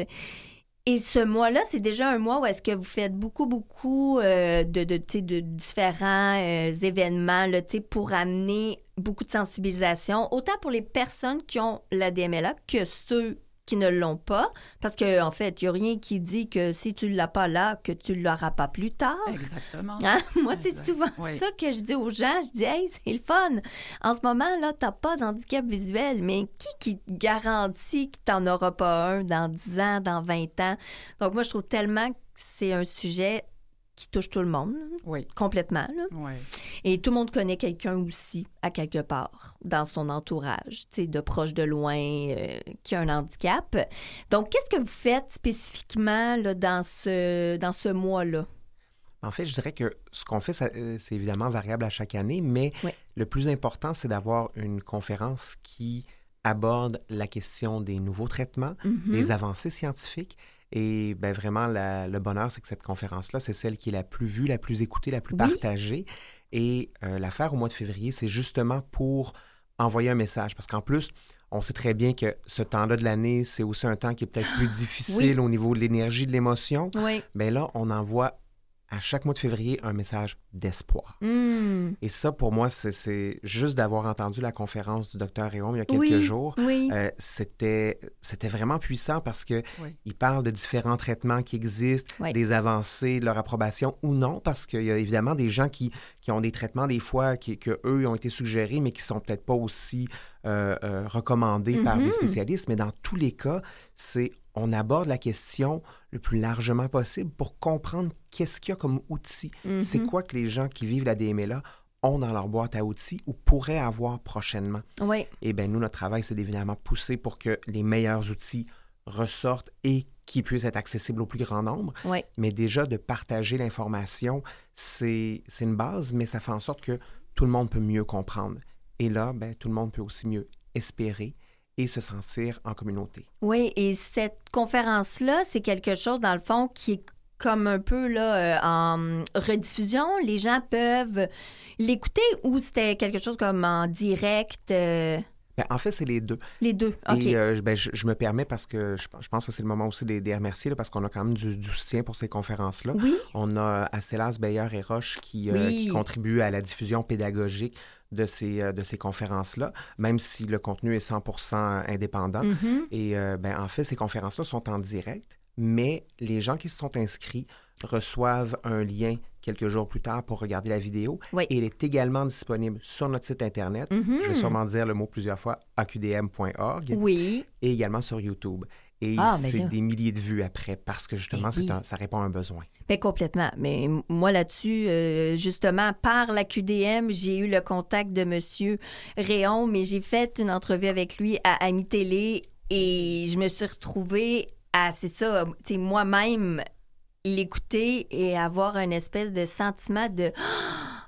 Et ce mois-là, c'est déjà un mois où est-ce que vous faites beaucoup, beaucoup euh, de, de, tu sais, de différents euh, événements là, tu sais, pour amener beaucoup de sensibilisation, autant pour les personnes qui ont la D M L A que ceux qui ne l'ont pas. Parce qu'en en fait, il n'y a rien qui dit que si tu ne l'as pas là, que tu ne l'auras pas plus tard. Exactement. Hein? Moi, c'est Exact. souvent Oui. ça que je dis aux gens. Je dis, hey, c'est le fun. En ce moment, là, tu n'as pas d'handicap visuel, mais qui qui te garantit que tu n'en auras pas un dans dix ans, dans vingt ans? Donc, moi, je trouve tellement que c'est un sujet qui touche tout le monde, là, Oui, complètement. Là. oui. Et tout le monde connaît quelqu'un aussi, à quelque part, dans son entourage, tu sais, de proche, de loin, euh, qui a un handicap. Donc, qu'est-ce que vous faites spécifiquement là, dans ce, dans ce mois-là? En fait, je dirais que ce qu'on fait, ça, euh, c'est évidemment variable à chaque année, mais Oui. le plus important, c'est d'avoir une conférence qui aborde la question des nouveaux traitements, Mhm. des avancées scientifiques. Et ben, vraiment, la- le bonheur, c'est que cette conférence-là, c'est celle qui est la plus vue, la plus écoutée, la plus Oui. partagée. Et euh, l'affaire au mois de février, c'est justement pour envoyer un message. Parce qu'en plus, on sait très bien que ce temps-là de l'année, c'est aussi un temps qui est peut-être plus difficile au niveau de l'énergie, de l'émotion. Oui. Bien là, on envoie à chaque mois de février un message d'espoir. Hmm. Et ça, pour moi, c'est, c'est juste d'avoir entendu la conférence du docteur Réaume il y a quelques Oui. jours. Oui. Euh, c'était, c'était vraiment puissant parce que Oui. il parle de différents traitements qui existent, Oui. des avancées, de leur approbation ou non, parce qu'il y a évidemment des gens qui, qui ont des traitements des fois qui, que eux ont été suggérés, mais qui sont peut-être pas aussi euh, euh, recommandés par Mhm. des spécialistes. Mais dans tous les cas, c'est on aborde la question le plus largement possible pour comprendre qu'est-ce qu'il y a comme outil. Mhm. C'est quoi que les gens qui vivent la D M L A ont dans leur boîte à outils ou pourraient avoir prochainement. Oui. Et bien, nous, notre travail, c'est d'évidemment pousser pour que les meilleurs outils ressortent et qu'ils puissent être accessibles au plus grand nombre. Oui. Mais déjà, de partager l'information, c'est, c'est une base, mais ça fait en sorte que tout le monde peut mieux comprendre. Et là, ben, tout le monde peut aussi mieux espérer et se sentir en communauté. Oui, et cette conférence-là, c'est quelque chose, dans le fond, qui est comme un peu là, euh, en rediffusion. Les gens peuvent l'écouter ou c'était quelque chose comme en direct? euh, Ben, en fait, c'est les deux. Les deux, OK. Et euh, ben, je, je me permets parce que je, je pense que c'est le moment aussi de les remercier là, parce qu'on a quand même du, du soutien pour ces conférences-là. Oui, On a Acélas, Beyer et Roche qui, euh, Oui. qui contribuent à la diffusion pédagogique de ces, euh, de ces conférences-là, même si le contenu est cent pour cent indépendant. Mhm. Et euh, ben, en fait, ces conférences-là sont en direct, mais les gens qui se sont inscrits reçoivent un lien quelques jours plus tard pour regarder la vidéo. Oui. Et elle est également disponible sur notre site Internet. Mhm. Je vais sûrement dire le mot plusieurs fois, a q d m point org, Oui, et également sur YouTube. Et Ah, mais c'est là. des milliers de vues après parce que justement, Ben oui. c'est un- ça répond à un besoin. bien complètement. Mais m- moi, là-dessus, euh, justement, par la Q D M, j'ai eu le contact de M. Réon, mais j'ai fait une entrevue avec lui à Ami Télé et je me suis retrouvée à, c'est ça, tu sais, moi-même, l'écouter et avoir un espèce de sentiment de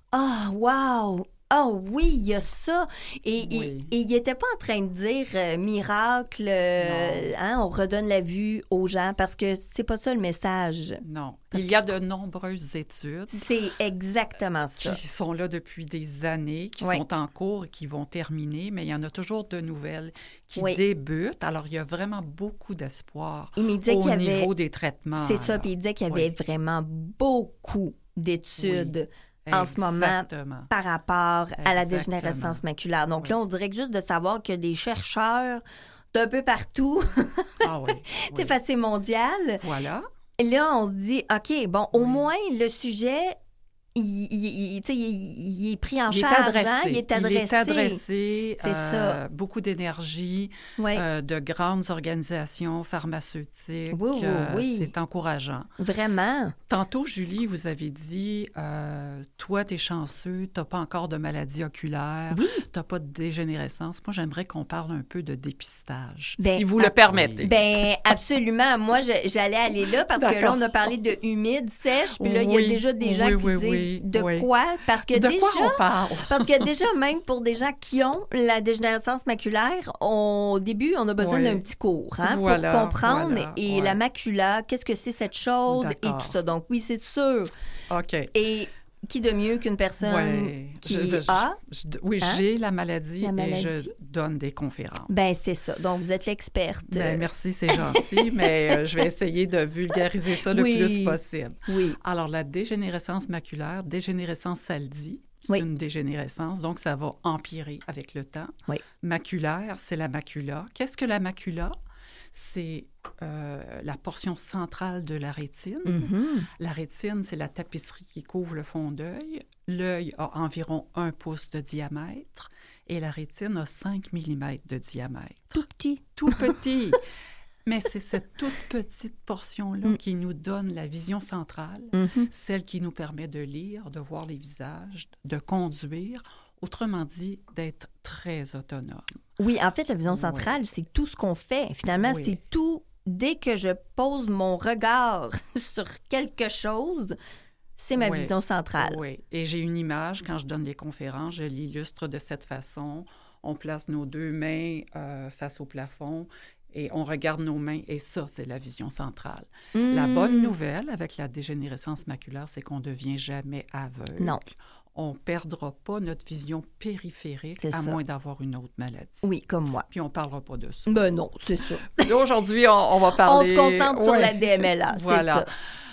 Ah, wow! Ah oui, il y a ça. Et, Oui. et, et il n'était pas en train de dire euh, miracle, euh, hein, on redonne la vue aux gens, parce que c'est pas ça le message. Non. Parce Il y a de nombreuses études C'est exactement ça. qui sont là depuis des années, qui Oui. sont en cours et qui vont terminer, mais il y en a toujours de nouvelles qui Oui. débutent. Alors, il y a vraiment beaucoup d'espoir Il me disait au qu'il y avait... niveau des traitements. C'est ça, là. puis il disait qu'il y avait Oui. vraiment beaucoup d'études en ce moment Exactement. par rapport à la Exactement. dégénérescence maculaire. Donc Oui. là, on dirait que juste de savoir que des chercheurs d'un peu partout, Ah oui. c'est oui. facile mondial. Voilà. Là, on se dit, OK, bon, au Oui. moins, le sujet, il, il- il- tu sais, il- il est pris en Il est charge. adressé. hein, Il est adressé. Il est adressé. C'est euh, ça. Beaucoup d'énergie, Oui, euh, de grandes organisations pharmaceutiques. Oui, oui, euh, oui. C'est encourageant. vraiment. Tantôt, Julie, vous avez dit, euh, toi, t'es chanceux, t'as pas encore de maladie oculaire, Oui. t'as pas de dégénérescence. Moi, j'aimerais qu'on parle un peu de dépistage, Ben, si vous le abs- permettez. Ben absolument. Moi, je- j'allais aller là parce que là, D'accord. on a parlé de humide, sèche, puis là, il y a Oui, déjà des gens oui, qui oui, disent oui, de oui. quoi? Parce que de déjà, quoi on parle? parce que déjà, même pour des gens qui ont la dégénérescence maculaire, on- au début, on a besoin Oui. d'un petit cours hein, Voilà, pour comprendre. voilà, et ouais. la macula, qu'est-ce que c'est cette chose et D'accord. tout ça. Donc oui, c'est sûr. OK. Et qui de mieux qu'une personne Ouais. qui Je- je- a? je- oui, Hein? j'ai la maladie, La et maladie. je donne des conférences. Ben c'est ça. Donc vous êtes l'experte. Ben, euh, merci, c'est gentil, mais euh, je vais essayer de vulgariser ça le Oui. plus possible. Oui. Alors, la dégénérescence maculaire, dégénérescence, ça le dit, c'est Oui. une dégénérescence, donc ça va empirer avec le temps. Oui. Maculaire, c'est la macula. Qu'est-ce que la macula? C'est euh, la portion centrale de la rétine. Mhm. La rétine, c'est la tapisserie qui couvre le fond d'œil. L'œil a environ un pouce de diamètre et la rétine a cinq millimètres de diamètre. Tout petit. Tout petit. Mais c'est cette toute petite portion-là Mm. qui nous donne la vision centrale, Mhm. celle qui nous permet de lire, de voir les visages, de conduire, autrement dit, d'être très autonome. Oui, en fait, la vision Oui. centrale, c'est tout ce qu'on fait. Finalement, Oui. c'est tout. Dès que je pose mon regard sur quelque chose, c'est ma Oui. vision centrale. Oui, et j'ai une image, quand je donne des conférences, je l'illustre de cette façon. On place nos deux mains euh, face au plafond et on regarde nos mains, et ça, c'est la vision centrale. La Mm. bonne nouvelle avec la dégénérescence maculaire, c'est qu'on ne devient jamais aveugle. Non. On ne perdra pas notre vision périphérique, C'est à ça. moins d'avoir une autre maladie. Oui, comme moi. Puis on ne parlera pas de ça. Ben non, c'est ça. Là, aujourd'hui, on, on va On parler... se concentre sur Ouais. la D M L A, c'est Voilà. ça.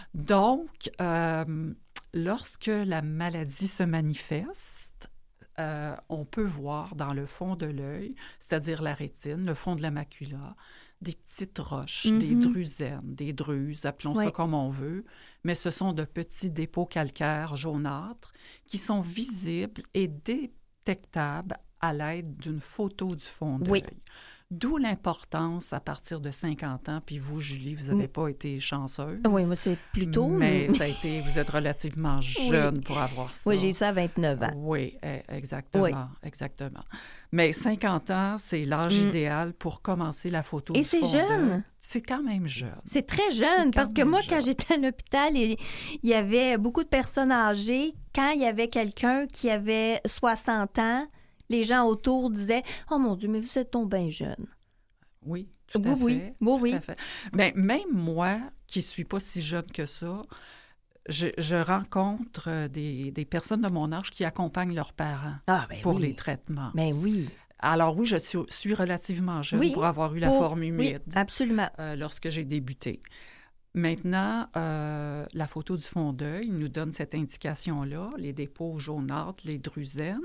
Donc, euh, lorsque la maladie se manifeste, euh, on peut voir dans le fond de l'œil, c'est-à-dire la rétine, le fond de la macula, des petites roches, Mhm. des drusènes, des druses, appelons ça Ouais. comme on veut, mais ce sont de petits dépôts calcaires jaunâtres qui sont visibles et détectables à l'aide d'une photo du fond d'œil. Oui. D'où l'importance à partir de cinquante ans, puis vous, Julie, vous n'avez Oui. pas été chanceuse. Oui, moi, c'est plutôt. Mais ça a été, vous êtes relativement jeune pour avoir ça. Oui, j'ai eu ça à vingt-neuf ans. Oui, eh, exactement, Oui. exactement. Mais cinquante ans, c'est l'âge Mm. idéal pour commencer la photo Et du c'est fond jeune. d'œil. C'est quand même jeune. C'est très C'est jeune, quand parce que même moi, jeune. quand j'étais à l'hôpital, il il y avait beaucoup de personnes âgées. Quand il y avait quelqu'un qui avait soixante ans, les gens autour disaient « Oh mon Dieu, mais vous êtes donc bien jeune. Oui, tout Oui, à oui, fait. oui, tout oui. à fait. Ben, même moi, qui ne suis pas si jeune que ça, je, je rencontre euh, des, des personnes de mon âge qui accompagnent leurs parents » Ah, ben pour oui. les traitements. Ben oui. Alors oui, je suis, suis relativement jeune Oui, pour avoir eu la pour- forme Oui, humide absolument. euh, lorsque j'ai débuté. Maintenant, euh, la photo du fond d'œil nous donne cette indication-là, les dépôts jaunâtres, les drusènes.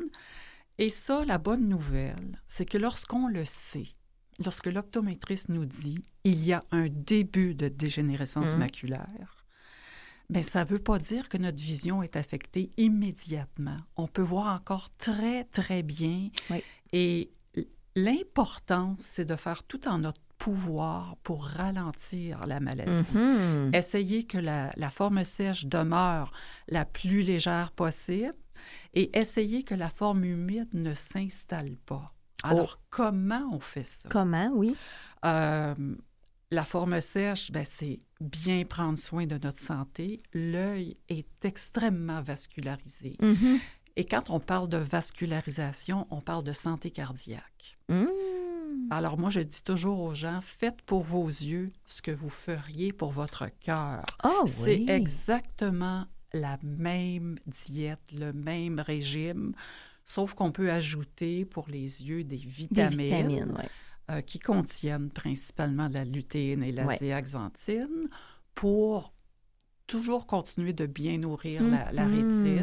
Et ça, la bonne nouvelle, c'est que lorsqu'on le sait, lorsque l'optométriste nous dit il y a un début de dégénérescence Mhm. maculaire, bien, ça ne veut pas dire que notre vision est affectée immédiatement. On peut voir encore très, très bien. Oui. Et l'important, c'est de faire tout en notre pouvoir pour ralentir la maladie. Mhm. Essayer que la, la forme sèche demeure la plus légère possible et essayer que la forme humide ne s'installe pas. Alors, Oh. comment on fait ça? Comment, oui? Euh, la forme sèche, ben, c'est bien prendre soin de notre santé. L'œil est extrêmement vascularisé. Mhm. Et quand on parle de vascularisation, on parle de santé cardiaque. Mmh. Alors moi, je dis toujours aux gens, faites pour vos yeux ce que vous feriez pour votre cœur. Oh, C'est oui. exactement la même diète, le même régime, sauf qu'on peut ajouter pour les yeux des Des vitamines, vitamines, oui. euh, qui contiennent principalement de la lutéine et la Ouais. zéaxanthine pour toujours continuer de bien nourrir la, la Mhm. rétine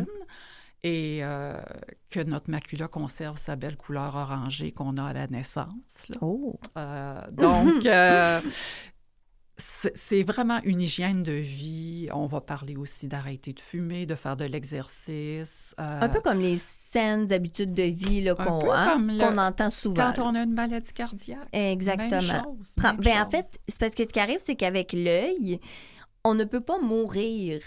et euh, que notre macula conserve sa belle couleur orangée qu'on a à la naissance, là. Oh. Euh, donc, euh, c'est c'est vraiment une hygiène de vie. On va parler aussi d'arrêter de fumer, de faire de l'exercice. euh, Un peu comme les saines habitudes de vie là, Un qu'on peu hein, comme le- qu'on entend souvent. quand on a une maladie cardiaque. Exactement. Même chose, Prends- même ben, en chose. fait, c'est parce que ce qui arrive, c'est qu'avec l'œil, on ne peut pas mourir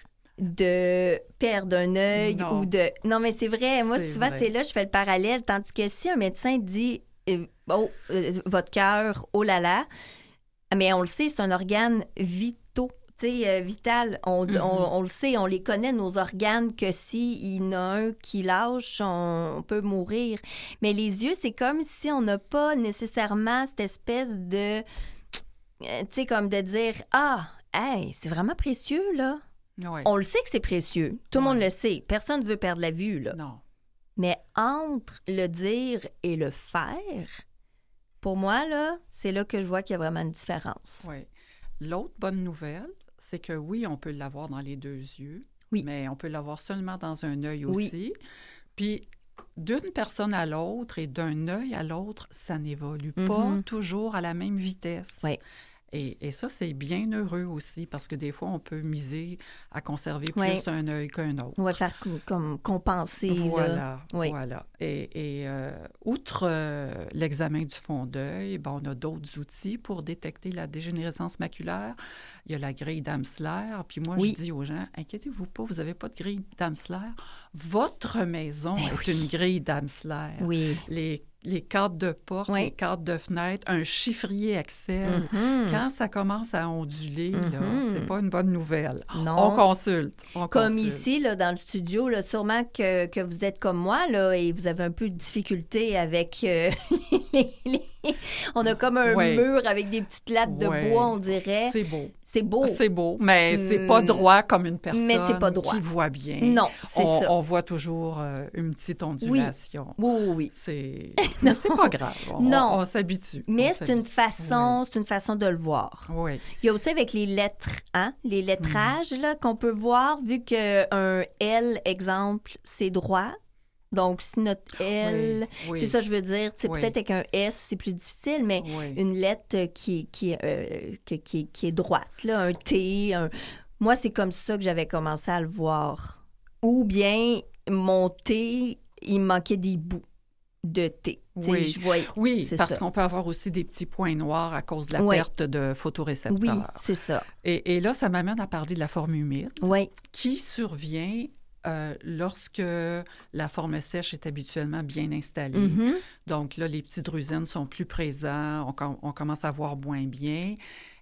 de perdre un œil Non. ou de... Non, mais c'est vrai. Moi, C'est souvent, vrai. c'est là, je fais le parallèle. Tandis que si un médecin dit, euh, oh, euh, votre cœur, oh là là, mais on le sait, c'est un organe vitaux. Tu sais, euh, vital. On, Mhm. on, on le sait, on les connaît, nos organes, que si il y en a un qui lâche, on, on peut mourir. Mais les yeux, c'est comme si on n'a pas nécessairement cette espèce de... euh, tu sais, comme de dire, ah, hey, c'est vraiment précieux, là. Ouais. On le sait que c'est précieux. Tout le Ouais. monde le sait. Personne ne veut perdre la vue, là. Non. Mais entre le dire et le faire, pour moi, là, c'est là que je vois qu'il y a vraiment une différence. Oui. L'autre bonne nouvelle, c'est que oui, on peut l'avoir dans les deux yeux, Oui. mais on peut l'avoir seulement dans un œil Oui. aussi. Puis, d'une personne à l'autre et d'un œil à l'autre, ça n'évolue pas Mhm. toujours à la même vitesse. Oui. Et, et ça, c'est bien heureux aussi, parce que des fois, on peut miser à conserver plus Oui. un œil qu'un autre. On va faire co- comme compenser, là. Voilà, Oui. voilà. Et, et euh, outre euh, l'examen du fond d'œil, ben, on a d'autres outils pour détecter la dégénérescence maculaire. Il y a la grille d'Amsler. Puis moi, Oui. je dis aux gens, inquiétez-vous pas, vous n'avez pas de grille d'Amsler. Votre maison est une grille d'Amsler. Oui. Les, les cadres de porte, Oui. les cadres de fenêtre, un chiffrier Excel. Mhm. Quand ça commence à onduler, là, Mhm. c'est pas une bonne nouvelle. Non. On consulte. On Comme consulte. ici, là, dans le studio, là, sûrement que, que vous êtes comme moi, là, et vous avez un peu de difficulté avec... euh, les- les- On a comme un Ouais. mur avec des petites lattes de Ouais. bois, on dirait. C'est beau. C'est beau. C'est beau, mais c'est Mm. pas droit comme une personne Mais c'est pas droit. qui voit bien. Non, c'est on, ça. on voit toujours euh, une petite ondulation. Oui, oui, oui. C'est mais c'est pas grave. On, Non. on s'habitue. Mais On c'est une s'habitue. façon, c'est une façon de le voir. Oui. Il y a aussi avec les lettres, hein, les lettrages Mm. là, qu'on peut voir, vu qu'un L, exemple, c'est droit. Donc, si notre L, Oui, oui. c'est ça que je veux dire. Tu sais, Oui. peut-être avec un S, c'est plus difficile, mais Oui. une lettre qui, qui, euh, qui, qui, qui est droite, là, un T, un... moi, c'est comme ça que j'avais commencé à le voir. Ou bien, mon T, il me manquait des bouts de T. Tu sais, Oui. je voyais... Oui, c'est parce ça. qu'on peut avoir aussi des petits points noirs à cause de la Oui. perte de photorécepteurs. Oui, c'est ça. Et, et là, ça m'amène à parler de la forme humide Oui, qui survient euh, lorsque la forme sèche est habituellement bien installée. Mhm. Donc là, les petits drusènes sont plus présents, on, com- on commence à voir moins bien.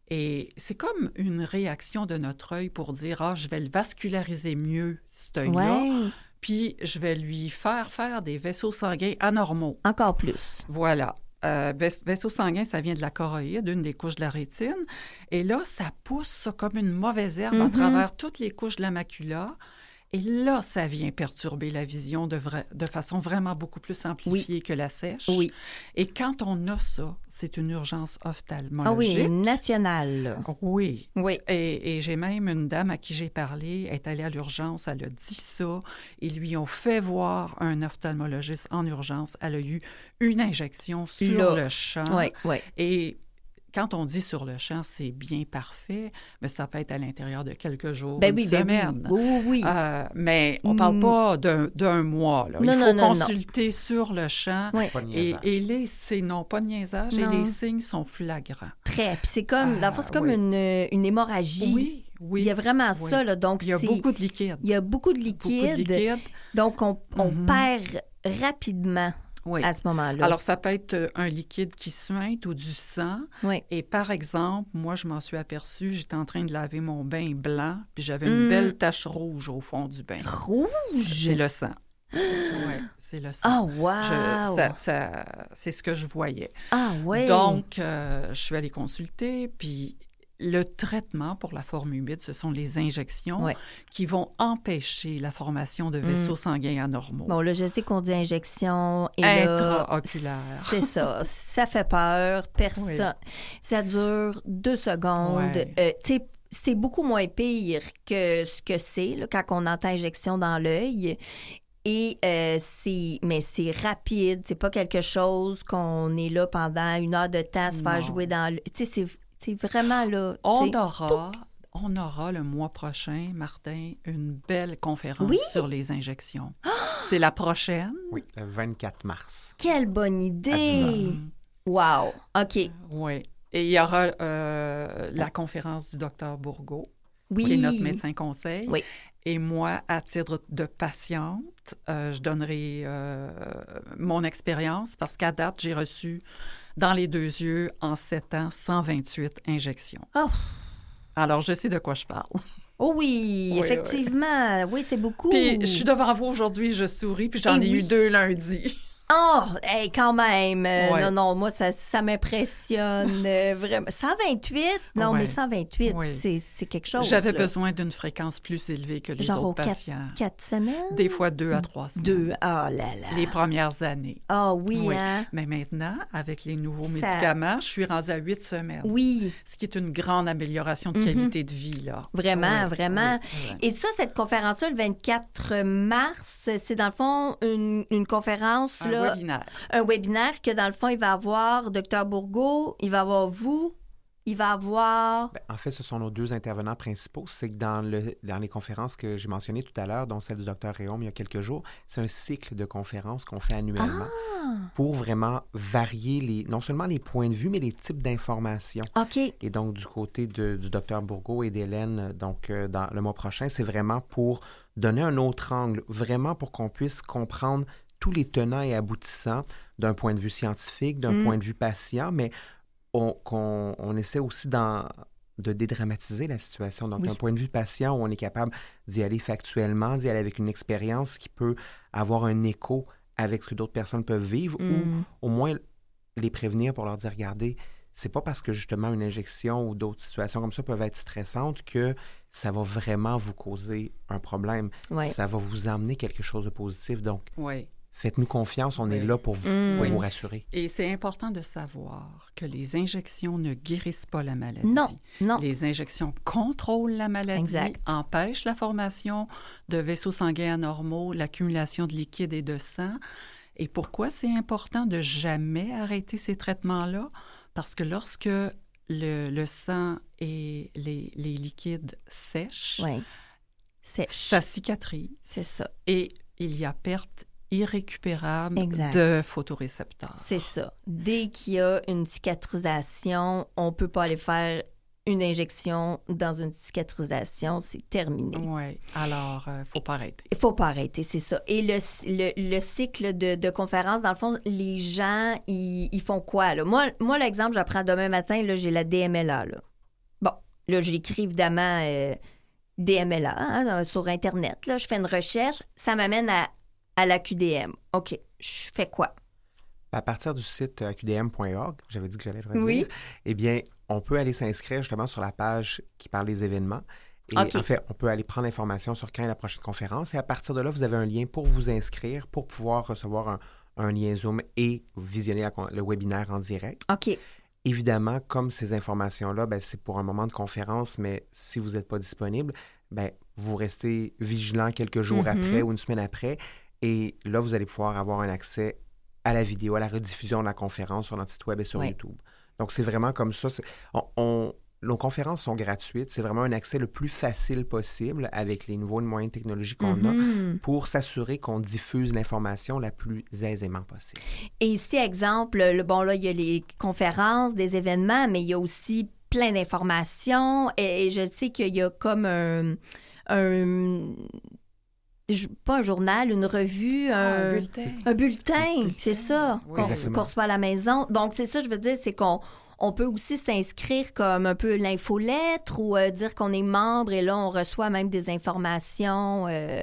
Et c'est comme une réaction de notre œil pour dire « Ah, je vais le vasculariser mieux, cet œil-là, Ouais, puis je vais lui faire faire des vaisseaux sanguins anormaux. encore plus. » Voilà. Euh, vais- vaisseau sanguin, ça vient de la choroïde, une des couches de la rétine. Et là, ça pousse ça, comme une mauvaise herbe à Mhm. travers toutes les couches de la macula. Et là, ça vient perturber la vision de, vra- de façon vraiment beaucoup plus amplifiée que la sèche. Oui. Et quand on a ça, c'est une urgence Ah oui, ophtalmologique. national. là. Oui. Oui. Et, et j'ai même une dame à qui j'ai parlé, elle est allée à l'urgence, elle a dit ça. Ils lui ont fait voir un ophtalmologiste en urgence. Elle a eu une injection sur Là. le champ. Oui, oui. Et quand on dit sur le champ, c'est bien parfait, mais ça peut être à l'intérieur de quelques jours, Ben une oui, ben semaine. oui. Oui, oui. Euh, mais on ne parle Mm. pas d'un, d'un mois. Là. Non, Il non, faut non, non. consulter sur le champ. Oui. Pas de Et, niaisage. et les signes, non, pas de niaisage, Non. et les signes sont flagrants. Très. Puis c'est comme, dans le fond, c'est Ah, comme oui. une, une hémorragie. Oui, oui. Il y a vraiment oui. ça, là. Donc, Il y a c'est- beaucoup de liquide. il y a beaucoup de Beaucoup de liquide. liquide. Donc, on, on Mhm. perd rapidement Oui. à ce moment-là. Alors, ça peut être euh, un liquide qui suinte ou du sang. oui. Et par exemple, moi, je m'en suis aperçue, j'étais en train de laver mon bain blanc, puis j'avais une Mm. belle tache rouge au fond du bain. Rouge? C'est le sang. Oui, c'est le sang. Ah, wow! Je- ça- ça- c'est ce que je voyais. Ah, oui! Donc, euh, je suis allée consulter, puis le traitement pour la forme humide, ce sont les injections Ouais. qui vont empêcher la formation de vaisseaux Mm. sanguins anormaux. Bon, là, je sais qu'on dit injection et là, Intraoculaire. c'est ça. Ça fait peur. Personne. Ça dure deux secondes. Ouais. Euh, tu sais, c'est beaucoup moins pire que ce que c'est là, quand on entend injection dans l'œil. Et euh, c'est, mais c'est rapide. C'est pas quelque chose qu'on est là pendant une heure de temps à se faire Non. jouer dans le. Tu sais, c'est, c'est vraiment là. On tu sais. aura, on aura le mois prochain, Martin, une belle conférence Oui? sur les injections. C'est la prochaine. Oui, le vingt-quatre mars. Quelle bonne idée! Mm. Wow! OK. Oui. Et il y aura euh, la conférence du docteur Bourgault, Oui. qui est notre médecin conseil. Oui. Et moi, à titre de patiente, euh, je donnerai euh, mon expérience parce qu'à date, j'ai reçu dans les deux yeux, en sept ans, cent vingt-huit injections. Oh. Alors, je sais de quoi je parle. Oh oui, Oui, effectivement. Oui, c'est beaucoup. Puis, je suis devant vous aujourd'hui, je souris, puis j'en Eh ai oui. eu deux lundi. Oh, hey, quand même. Euh, Ouais. Non, non, moi, ça, ça m'impressionne euh, vraiment. cent vingt-huit? Non, Ouais. mais cent vingt-huit, Oui. c'est, c'est quelque chose. J'avais là. besoin d'une fréquence plus élevée que les Genre aux autres quatre- patients. Quatre semaines? Des fois deux à trois semaines. Deux. Ah là là. Les premières années. Ah oui, Oui. hein? Mais maintenant, avec les nouveaux Ça- médicaments, je suis rendue à huit semaines. Oui, Ce qui est une grande amélioration de Mhm. qualité de vie, là. vraiment, Oui, vraiment. oui, oui. Et ça, cette conférence-là, le vingt-quatre mars, c'est dans le fond une, une conférence, Un là, webinaire. un webinaire que dans le fond, il va avoir docteur Bourgault, il va avoir vous, il va avoir... Ben, en fait, ce sont nos deux intervenants principaux. C'est que dans, le, dans les conférences que j'ai mentionnées tout à l'heure, dont celle du docteur Réaume il y a quelques jours, c'est un cycle de conférences qu'on fait annuellement Ah, pour vraiment varier les, non seulement les points de vue, mais les types d'informations. OK. Et donc, du côté de- du docteur Bourgault et d'Hélène, donc euh, dans le mois prochain, c'est vraiment pour donner un autre angle, vraiment pour qu'on puisse comprendre tous les tenants et aboutissants d'un point de vue scientifique, d'un Mm. point de vue patient, mais on, qu'on, on essaie aussi d'en- de dédramatiser la situation. Donc, Oui. d'un point de vue patient, où on est capable d'y aller factuellement, d'y aller avec une expérience qui peut avoir un écho avec ce que d'autres personnes peuvent vivre, Mm. ou au moins les prévenir pour leur dire, regardez, c'est pas parce que justement une injection ou d'autres situations comme ça peuvent être stressantes que ça va vraiment vous causer un problème. Ouais. Ça va vous amener quelque chose de positif. Donc, Oui. faites-nous confiance, on est Oui. là pour vous, Mm. pour Oui. vous rassurer. Et c'est important de savoir que les injections ne guérissent pas la maladie. Non, non. Les injections contrôlent la maladie, Exact. empêchent la formation de vaisseaux sanguins anormaux, l'accumulation de liquide et de sang. Et pourquoi c'est important de jamais arrêter ces traitements-là? Parce que lorsque le, le sang et les, les liquides sèchent, Oui. C'est ça cicatrise. C'est ça. Et il y a perte irrécupérable Exact. de photorécepteurs. C'est ça. Dès qu'il y a une cicatrisation, on peut pas aller faire une injection dans une cicatrisation, c'est terminé. Oui. Alors, il ne faut pas arrêter. Il faut pas arrêter, c'est ça. Et le, le, le cycle de, de conférences, dans le fond, les gens, ils, ils font quoi? Là? Moi, moi l'exemple, j'apprends demain matin, là, j'ai la D M L A. Là. Bon, là, j'écris évidemment euh, D M L A hein, sur Internet. Là, je fais une recherche, ça m'amène à, à la Q D M. OK, je fais quoi? À partir du site euh, q d m point org, j'avais dit que j'allais le redire, Oui. eh bien, on peut aller s'inscrire justement sur la page qui parle des événements. Et OK. en fait, on peut aller prendre l'information sur quand est la prochaine conférence. Et à partir de là, vous avez un lien pour vous inscrire, pour pouvoir recevoir un, un lien Zoom et visionner la con- le webinaire en direct. OK. Évidemment, comme ces informations-là, ben, c'est pour un moment de conférence, mais si vous n'êtes pas disponible, ben, vous restez vigilant quelques jours Mhm. après ou une semaine après. Et là, vous allez pouvoir avoir un accès à la vidéo, à la rediffusion de la conférence sur notre site web et sur Ouais. YouTube. Donc, c'est vraiment comme ça. C'est- on, on- nos conférences sont gratuites. C'est vraiment un accès le plus facile possible avec les nouveaux moyens de technologie qu'on a Mhm. pour s'assurer qu'on diffuse l'information la plus aisément possible. Et ici, exemple, le, bon, là, il y a les conférences, des événements, mais il y a aussi plein d'informations. Et, et je sais qu'il y a comme un... un je- pas un journal, une revue, Ah, un, un bulletin. un bulletin, bulletin. c'est ça, Oui. qu'on Exactement. qu'on reçoit à la maison. Donc, c'est ça, je veux dire, c'est qu'on on peut aussi s'inscrire comme un peu l'infolettre ou euh, dire qu'on est membre et là, on reçoit même des informations. euh,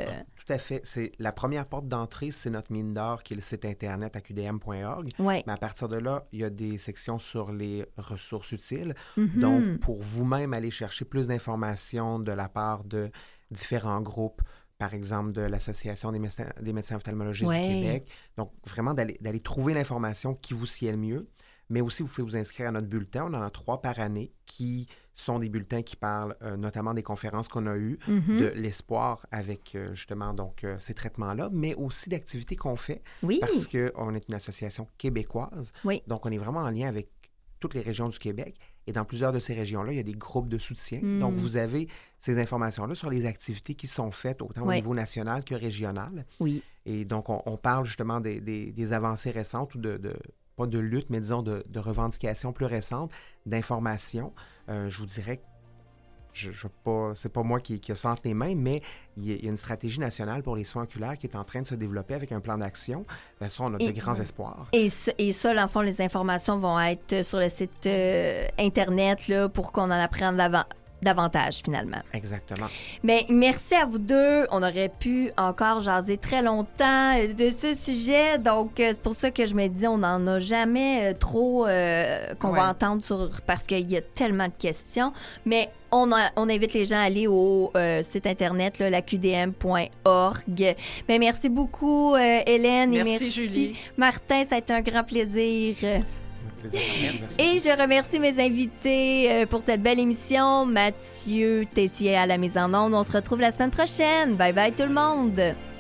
Tout à fait. C'est la première porte d'entrée, c'est notre mine d'or, qui est le site Internet à q d m point org. Ouais. Mais à partir de là, il y a des sections sur les ressources utiles. Mm-hmm. Donc, pour vous-même aller chercher plus d'informations de la part de différents groupes, par exemple de l'Association des médecins, des médecins ophtalmologistes Ouais. du Québec. Donc, vraiment d'aller, d'aller trouver l'information qui vous sied le mieux. Mais aussi, vous pouvez vous inscrire à notre bulletin. On en a trois par année qui sont des bulletins qui parlent euh, notamment des conférences qu'on a eues, Mm-hmm. de l'espoir avec euh, justement donc, euh, ces traitements-là, mais aussi d'activités qu'on fait Oui. parce qu'on est une association québécoise. Oui. Donc, on est vraiment en lien avec toutes les régions du Québec. Et dans plusieurs de ces régions-là, il y a des groupes de soutien. Mm. Donc, vous avez ces informations-là sur les activités qui sont faites autant au Oui. niveau national que régional. Oui. Et donc, on, on parle justement des, des, des avancées récentes ou de, de, pas de lutte, mais disons de, de revendications plus récentes, d'informations. Euh, je vous dirais que je, je pas, c'est pas moi qui, qui a ça entre les mains, mais il y, a, il y a une stratégie nationale pour les soins oculaires qui est en train de se développer avec un plan d'action. Bien sûr, on a Et- de grands espoirs. Et, ce- et ça, dans le fond, les informations vont être sur le site euh, Internet là, pour qu'on en apprenne davan- davantage, finalement. Exactement. Mais merci à vous deux. On aurait pu encore jaser très longtemps euh, de ce sujet. Donc, euh, c'est pour ça que je me dis, on n'en a jamais euh, trop euh, qu'on Ouais. va entendre sur... Parce qu'il y a tellement de questions. Mais on, a- on invite les gens à aller au euh, site Internet, là, la q d m point org. Mais merci beaucoup, euh, Hélène. et Merci, Julie. Martin, ça a été un grand plaisir. Un plaisir. Merci. Et je remercie mes invités euh, pour cette belle émission. Mathieu Tessier à la mise en onde. On se retrouve la semaine prochaine. Bye bye tout le monde.